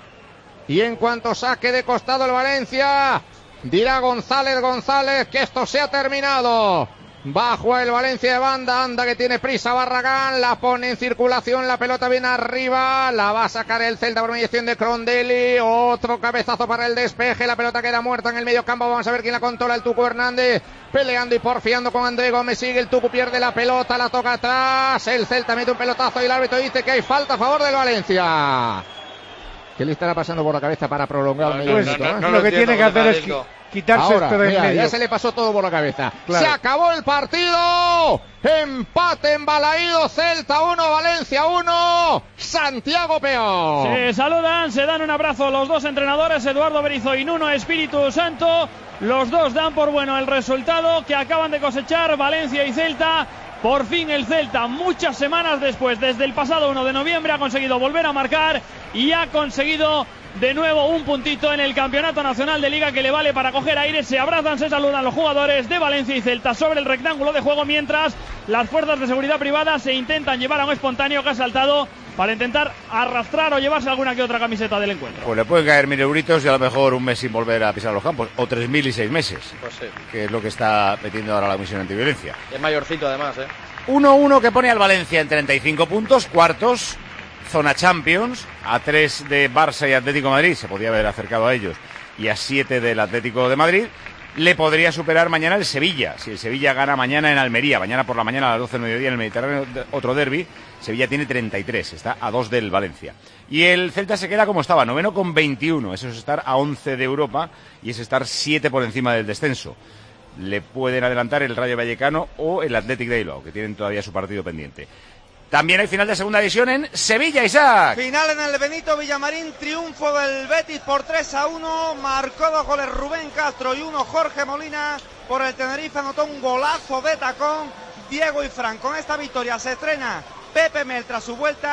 Y en cuanto saque de costado el Valencia, dirá González González que esto se ha terminado. Bajo el Valencia de banda, anda que tiene prisa Barragán, la pone en circulación, la pelota viene arriba, la va a sacar el Celta por mediación de Crondelli, otro cabezazo para el despeje, la pelota queda muerta en el medio campo, vamos a ver quién la controla, el Tucu Hernández, peleando y porfiando con André Gómez, sigue el Tucu, pierde la pelota, la toca atrás, el Celta mete un pelotazo y el árbitro dice que hay falta a favor del Valencia. ¿Qué le estará pasando por la cabeza para prolongar el medio pues, minuto? No, no, no, lo que tiene que hacer es quitarse ahora, esto de mira, medio. Ya se le pasó todo por la cabeza. Claro. Se acabó el partido. Empate en Balaídos, Celta uno, Valencia uno, Santiago Peón. Se saludan, se dan un abrazo los dos entrenadores, Eduardo Berizzo y Nuno Espíritu Santo. Los dos dan por bueno el resultado que acaban de cosechar Valencia y Celta. Por fin el Celta, muchas semanas después, desde el pasado uno de noviembre, ha conseguido volver a marcar y ha conseguido de nuevo un puntito en el Campeonato Nacional de Liga que le vale para coger aire. Se abrazan, se saludan los jugadores de Valencia y Celta sobre el rectángulo de juego, mientras las fuerzas de seguridad privada se intentan llevar a un espontáneo que ha saltado para intentar arrastrar o llevarse alguna que otra camiseta del encuentro. Pues le pueden caer mil euritos y a lo mejor un mes sin volver a pisar los campos, o tres mil y seis meses, pues sí, que es lo que está metiendo ahora la Comisión Antiviolencia. Es mayorcito además, ¿eh? uno uno que pone al Valencia en treinta y cinco puntos, cuartos, zona Champions, a tres de Barça y Atlético de Madrid, se podía haber acercado a ellos, y a siete del Atlético de Madrid. Le podría superar mañana el Sevilla, si el Sevilla gana mañana en Almería, mañana por la mañana a las doce del mediodía en el Mediterráneo, otro derbi. Sevilla tiene treinta y tres, está a dos del Valencia. Y el Celta se queda como estaba, noveno con veintiuno, eso es estar a once de Europa y es estar siete por encima del descenso. Le pueden adelantar el Rayo Vallecano o el Athletic de Bilbao, que tienen todavía su partido pendiente. También hay final de segunda división en Sevilla, Isaac. Final en el Benito Villamarín, triunfo del Betis por tres a uno, marcó dos goles Rubén Castro y uno Jorge Molina. Por el Tenerife anotó un golazo de tacón Diego y Fran. Con esta victoria se estrena Pepe Mel tras su vuelta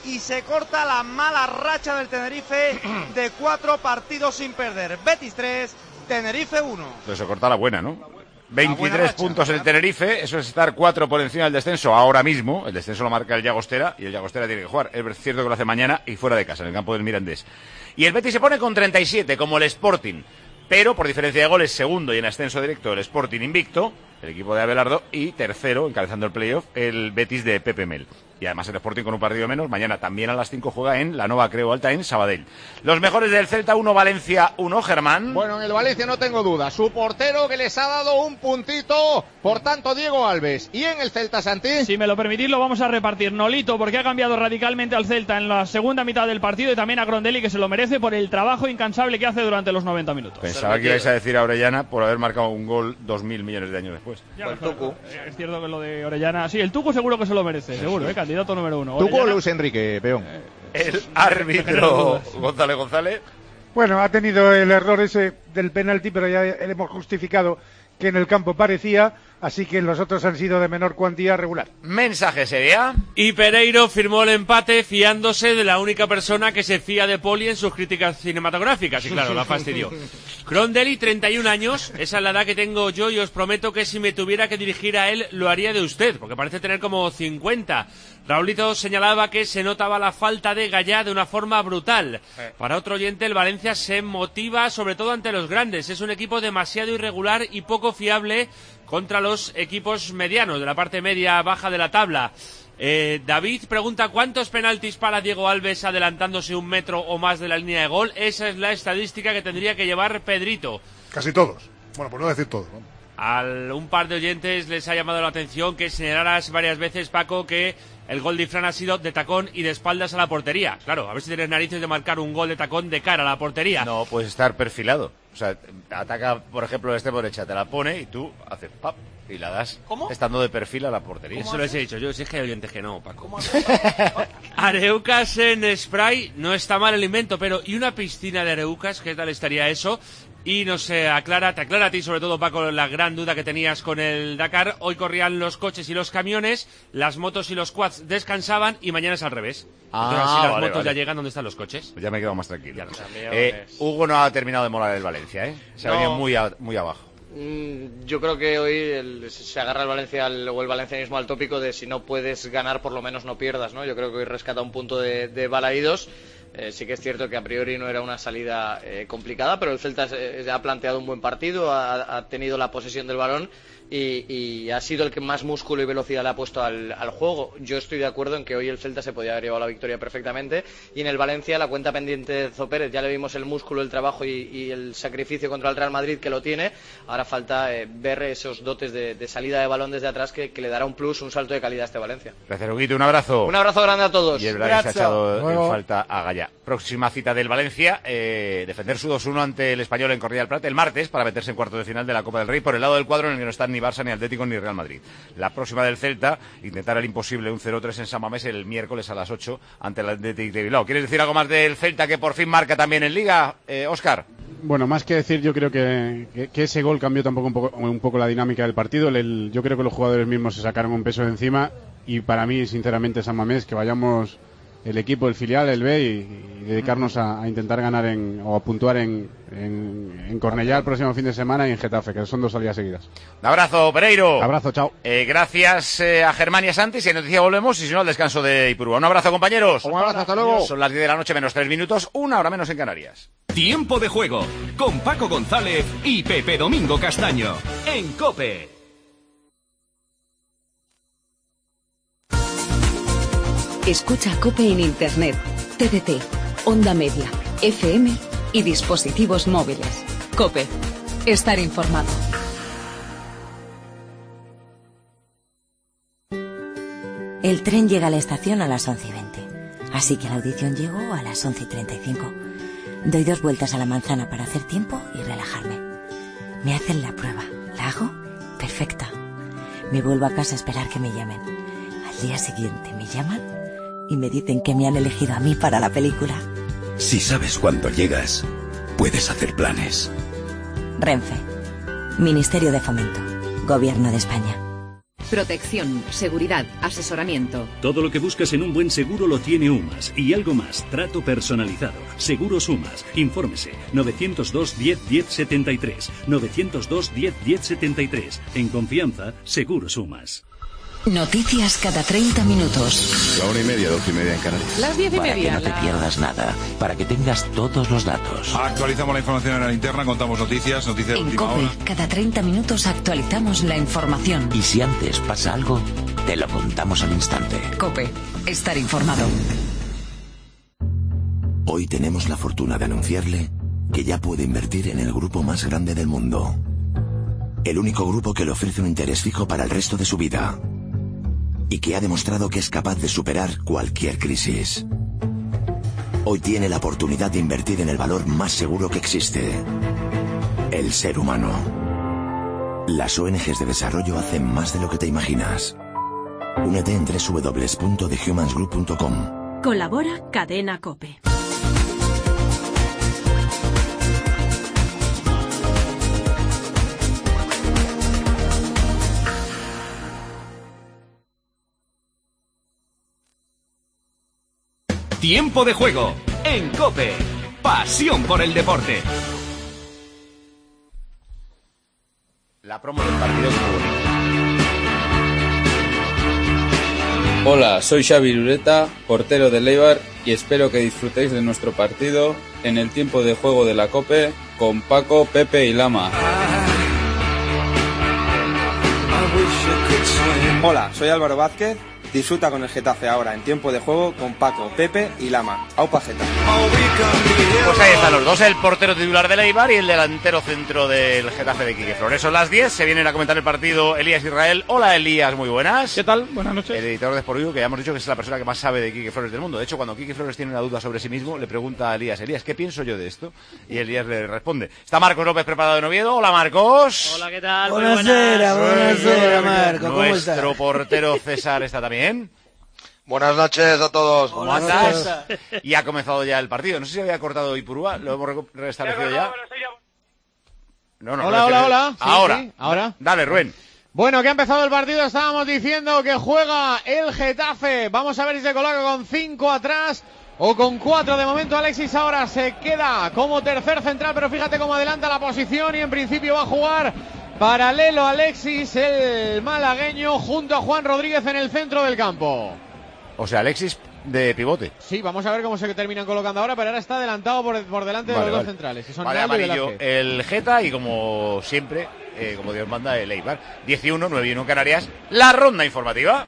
y se corta la mala racha del Tenerife de cuatro partidos sin perder. Betis tres, Tenerife uno. Pero se corta la buena, ¿no? veintitrés racha, puntos el Tenerife, eso es estar cuatro por encima del descenso ahora mismo. El descenso lo marca el Llagostera y el Llagostera tiene que jugar. Es cierto que lo hace mañana y fuera de casa, en el campo del Mirandés. Y el Betis se pone con treinta y siete, como el Sporting, pero por diferencia de goles, segundo y en ascenso directo el Sporting invicto, el equipo de Abelardo, y tercero, encabezando el playoff, el Betis de Pepe Mel. Y además el Sporting con un partido menos, mañana también a las cinco juega en la Nova Creu Alta en Sabadell. Los mejores del Celta, uno Valencia, uno Germán. Bueno, en el Valencia no tengo duda, su portero que les ha dado un puntito, por tanto Diego Alves. ¿Y en el Celta, Santi? Si me lo permitís lo vamos a repartir. Nolito, porque ha cambiado radicalmente al Celta en la segunda mitad del partido, y también a Grondelli, que se lo merece por el trabajo incansable que hace durante los noventa minutos. Pensaba que ibais a decir a Orellana por haber marcado un gol dos mil millones de años después. Ya, el Tucu. Es cierto que lo de Orellana, sí, el Tucu seguro que se lo merece, seguro, ¿eh? Candidato número uno. ¿Tucu o Luis Enrique, peón? El árbitro González González. Bueno, ha tenido el error ese del penalti, pero ya hemos justificado que en el campo parecía, así que los otros han sido de menor cuantía regular. Mensaje sería. Y Pereiro firmó el empate fiándose de la única persona que se fía de Poli en sus críticas cinematográficas, y claro, la fastidió. Grondelli, treinta y un años, esa es la edad que tengo yo, y os prometo que si me tuviera que dirigir a él, lo haría de usted, porque parece tener como cincuenta. Raulito señalaba que se notaba la falta de Gallá de una forma brutal. Para otro oyente, el Valencia se motiva sobre todo ante los grandes. Es un equipo demasiado irregular y poco fiable contra los equipos medianos, de la parte media-baja de la tabla. Eh, David pregunta cuántos penaltis para Diego Alves adelantándose un metro o más de la línea de gol. Esa es la estadística que tendría que llevar Pedrito. Casi todos. Bueno, por no decir todos, ¿no? A un par de oyentes les ha llamado la atención que señalaras varias veces, Paco, que el gol de Ifrán ha sido de tacón y de espaldas a la portería. Claro, a ver si tienes narices de marcar un gol de tacón de cara a la portería. No, puedes estar perfilado. O sea, ataca, por ejemplo, el extremo derecha, te la pone y tú haces pap y la das. ¿Cómo? Estando de perfil a la portería. Eso les he dicho yo, si es que hay oyentes que no, Paco. Areucas en spray, no está mal el invento, pero ¿y una piscina de Areucas? ¿Qué tal estaría eso? Y nos eh, aclara, te aclara a ti sobre todo, Paco, la gran duda que tenías con el Dakar. Hoy corrían los coches y los camiones, las motos y los quads descansaban y mañana es al revés. Ah, Entonces, así las vale, motos vale. ya llegan donde están los coches. Pues ya me he quedado más tranquilo. Ya lo sabes. Eh, Hugo no ha terminado de molar el Valencia, ¿eh? Se No. ha venido muy, a- muy abajo. Mm, Yo creo que hoy el- se agarra el Valencia al- o el valencianismo al tópico de si no puedes ganar, por lo menos no pierdas, ¿no? Yo creo que hoy rescata un punto de, de Balaídos. Eh, sí que es cierto que a priori no era una salida eh, complicada, pero el Celta eh, ha planteado un buen partido, ha, ha tenido la posesión del balón y, y ha sido el que más músculo y velocidad le ha puesto al, al juego. Yo estoy de acuerdo en que hoy el Celta se podía haber llevado la victoria perfectamente, y en el Valencia la cuenta pendiente de Enzo Pérez, ya le vimos el músculo, el trabajo y, y el sacrificio contra el Real Madrid, que lo tiene. Ahora falta eh, ver esos dotes de, de salida de balón desde atrás que, que le dará un plus, un salto de calidad a este Valencia. Gracias, Huguito, un abrazo. Un abrazo grande a todos. Y el Braga se ha echado en Luego. falta a Gallá. Próxima cita del Valencia, eh, defender su dos uno ante el Español en Cornellà del Prat el martes para meterse en cuartos de final de la Copa del Rey por el lado del cuadro en el que no están ni Barça, ni Atlético, ni Real Madrid. La próxima del Celta, intentar el imposible, un cero tres en San Mamés el miércoles a las ocho ante el Atlético de Bilbao. ¿Quieres decir algo más del Celta que por fin marca también en Liga, eh, Óscar? Bueno, más que decir, yo creo que, que, que ese gol cambió tampoco un poco, un poco la dinámica del partido. El, el- yo creo que los jugadores mismos se sacaron un peso de encima, y para mí, sinceramente, San Mamés, que vayamos el equipo, el filial, el B, y, y dedicarnos a, a intentar ganar en, o a puntuar en, en, en Cornellá el próximo fin de semana y en Getafe, que son dos salidas seguidas. Un abrazo, Pereiro. Abrazo, chao. Eh, gracias eh, a Germán y a Santi. Si hay noticia volvemos, y si no, al descanso de Ipurúa. Un abrazo, compañeros. Un abrazo, hasta luego. Son las diez de la noche menos tres minutos, una hora menos en Canarias. Tiempo de juego con Paco González y Pepe Domingo Castaño en COPE. Escucha COPE en Internet, T D T, Onda Media, F M y dispositivos móviles. COPE. Estar informado. El tren llega a la estación a las once y veinte, así que la audición llegó a las once y treinta y cinco. Doy dos vueltas a la manzana para hacer tiempo y relajarme. Me hacen la prueba. ¿La hago? Perfecta. Me vuelvo a casa a esperar que me llamen. Al día siguiente me llaman y me dicen que me han elegido a mí para la película. Si sabes cuándo llegas, puedes hacer planes. Renfe. Ministerio de Fomento. Gobierno de España. Protección, seguridad, asesoramiento. Todo lo que buscas en un buen seguro lo tiene UMAS. Y algo más, trato personalizado. Seguros UMAS. Infórmese. novecientos dos, diez, diez, setenta y tres. novecientos dos, diez, diez, setenta y tres. En confianza, Seguros UMAS. Noticias cada treinta minutos. La una y media, doce y media en Canarias. Las diez y Para media, que no te la- pierdas nada, para que tengas todos los datos. Actualizamos la información en la linterna, contamos noticias, noticias de En última COPE, hora. cada treinta minutos actualizamos la información. Y si antes pasa algo, te lo contamos al instante. COPE, estar informado. Hoy tenemos la fortuna de anunciarle que ya puede invertir en el grupo más grande del mundo. El único grupo que le ofrece un interés fijo para el resto de su vida. Y que ha demostrado que es capaz de superar cualquier crisis. Hoy tiene la oportunidad de invertir en el valor más seguro que existe. El ser humano. Las O N Ges de desarrollo hacen más de lo que te imaginas. Únete en doble u doble u doble u punto the humans group punto com. Colabora Cadena COPE. Tiempo de juego en COPE. Pasión por el deporte. La promo del partido es muy bonita. Hola, soy Xavi Lureta, portero del Eibar, y espero que disfrutéis de nuestro partido en el tiempo de juego de la COPE con Paco, Pepe y Lama. Hola, soy Álvaro Vázquez. Disfruta con el Getafe ahora en tiempo de juego con Paco, Pepe y Lama. Aupa Geta. Pues ahí están los dos, el portero titular del Eibar y el delantero centro del Getafe de Quique Flores. Son las diez, se vienen a comentar el partido Elías Israel. Hola Elías, muy buenas. ¿Qué tal? Buenas noches. El editor de Sport Vivo, que ya hemos dicho que es la persona que más sabe de Quique Flores del mundo. De hecho, cuando Quique Flores tiene una duda sobre sí mismo, le pregunta a Elías, Elías, ¿qué pienso yo de esto? Y Elías le responde. Está Marcos López preparado en Oviedo. Hola Marcos. Hola, ¿qué tal? Buenasera, buenasera, Marco. ¿Cómo estás? Nuestro portero César está también. Buenas noches a todos. ¿Cómo andas? Y ha comenzado ya el partido. No sé si había cortado Ipurúa, lo hemos restablecido ya. No, no, hola, no, hola, no, hola. Sí, ahora, sí, ahora. Dale, Rubén. Bueno, que ha empezado el partido, estábamos diciendo que juega el Getafe. Vamos a ver si se coloca con cinco atrás o con cuatro. De momento Alexis ahora se queda como tercer central, pero fíjate cómo adelanta la posición y en principio va a jugar paralelo a Alexis, el malagueño, junto a Juan Rodríguez en el centro del campo. O sea, Alexis de pivote. Sí, vamos a ver cómo se terminan colocando ahora, pero ahora está adelantado por, por delante de Vale, los vale. dos centrales, que son Vale, Naldo y amarillo Velázquez. el Geta y como siempre, eh, como Dios manda, el Eibar. diez y uno, nueve y uno en Canarias. La ronda informativa.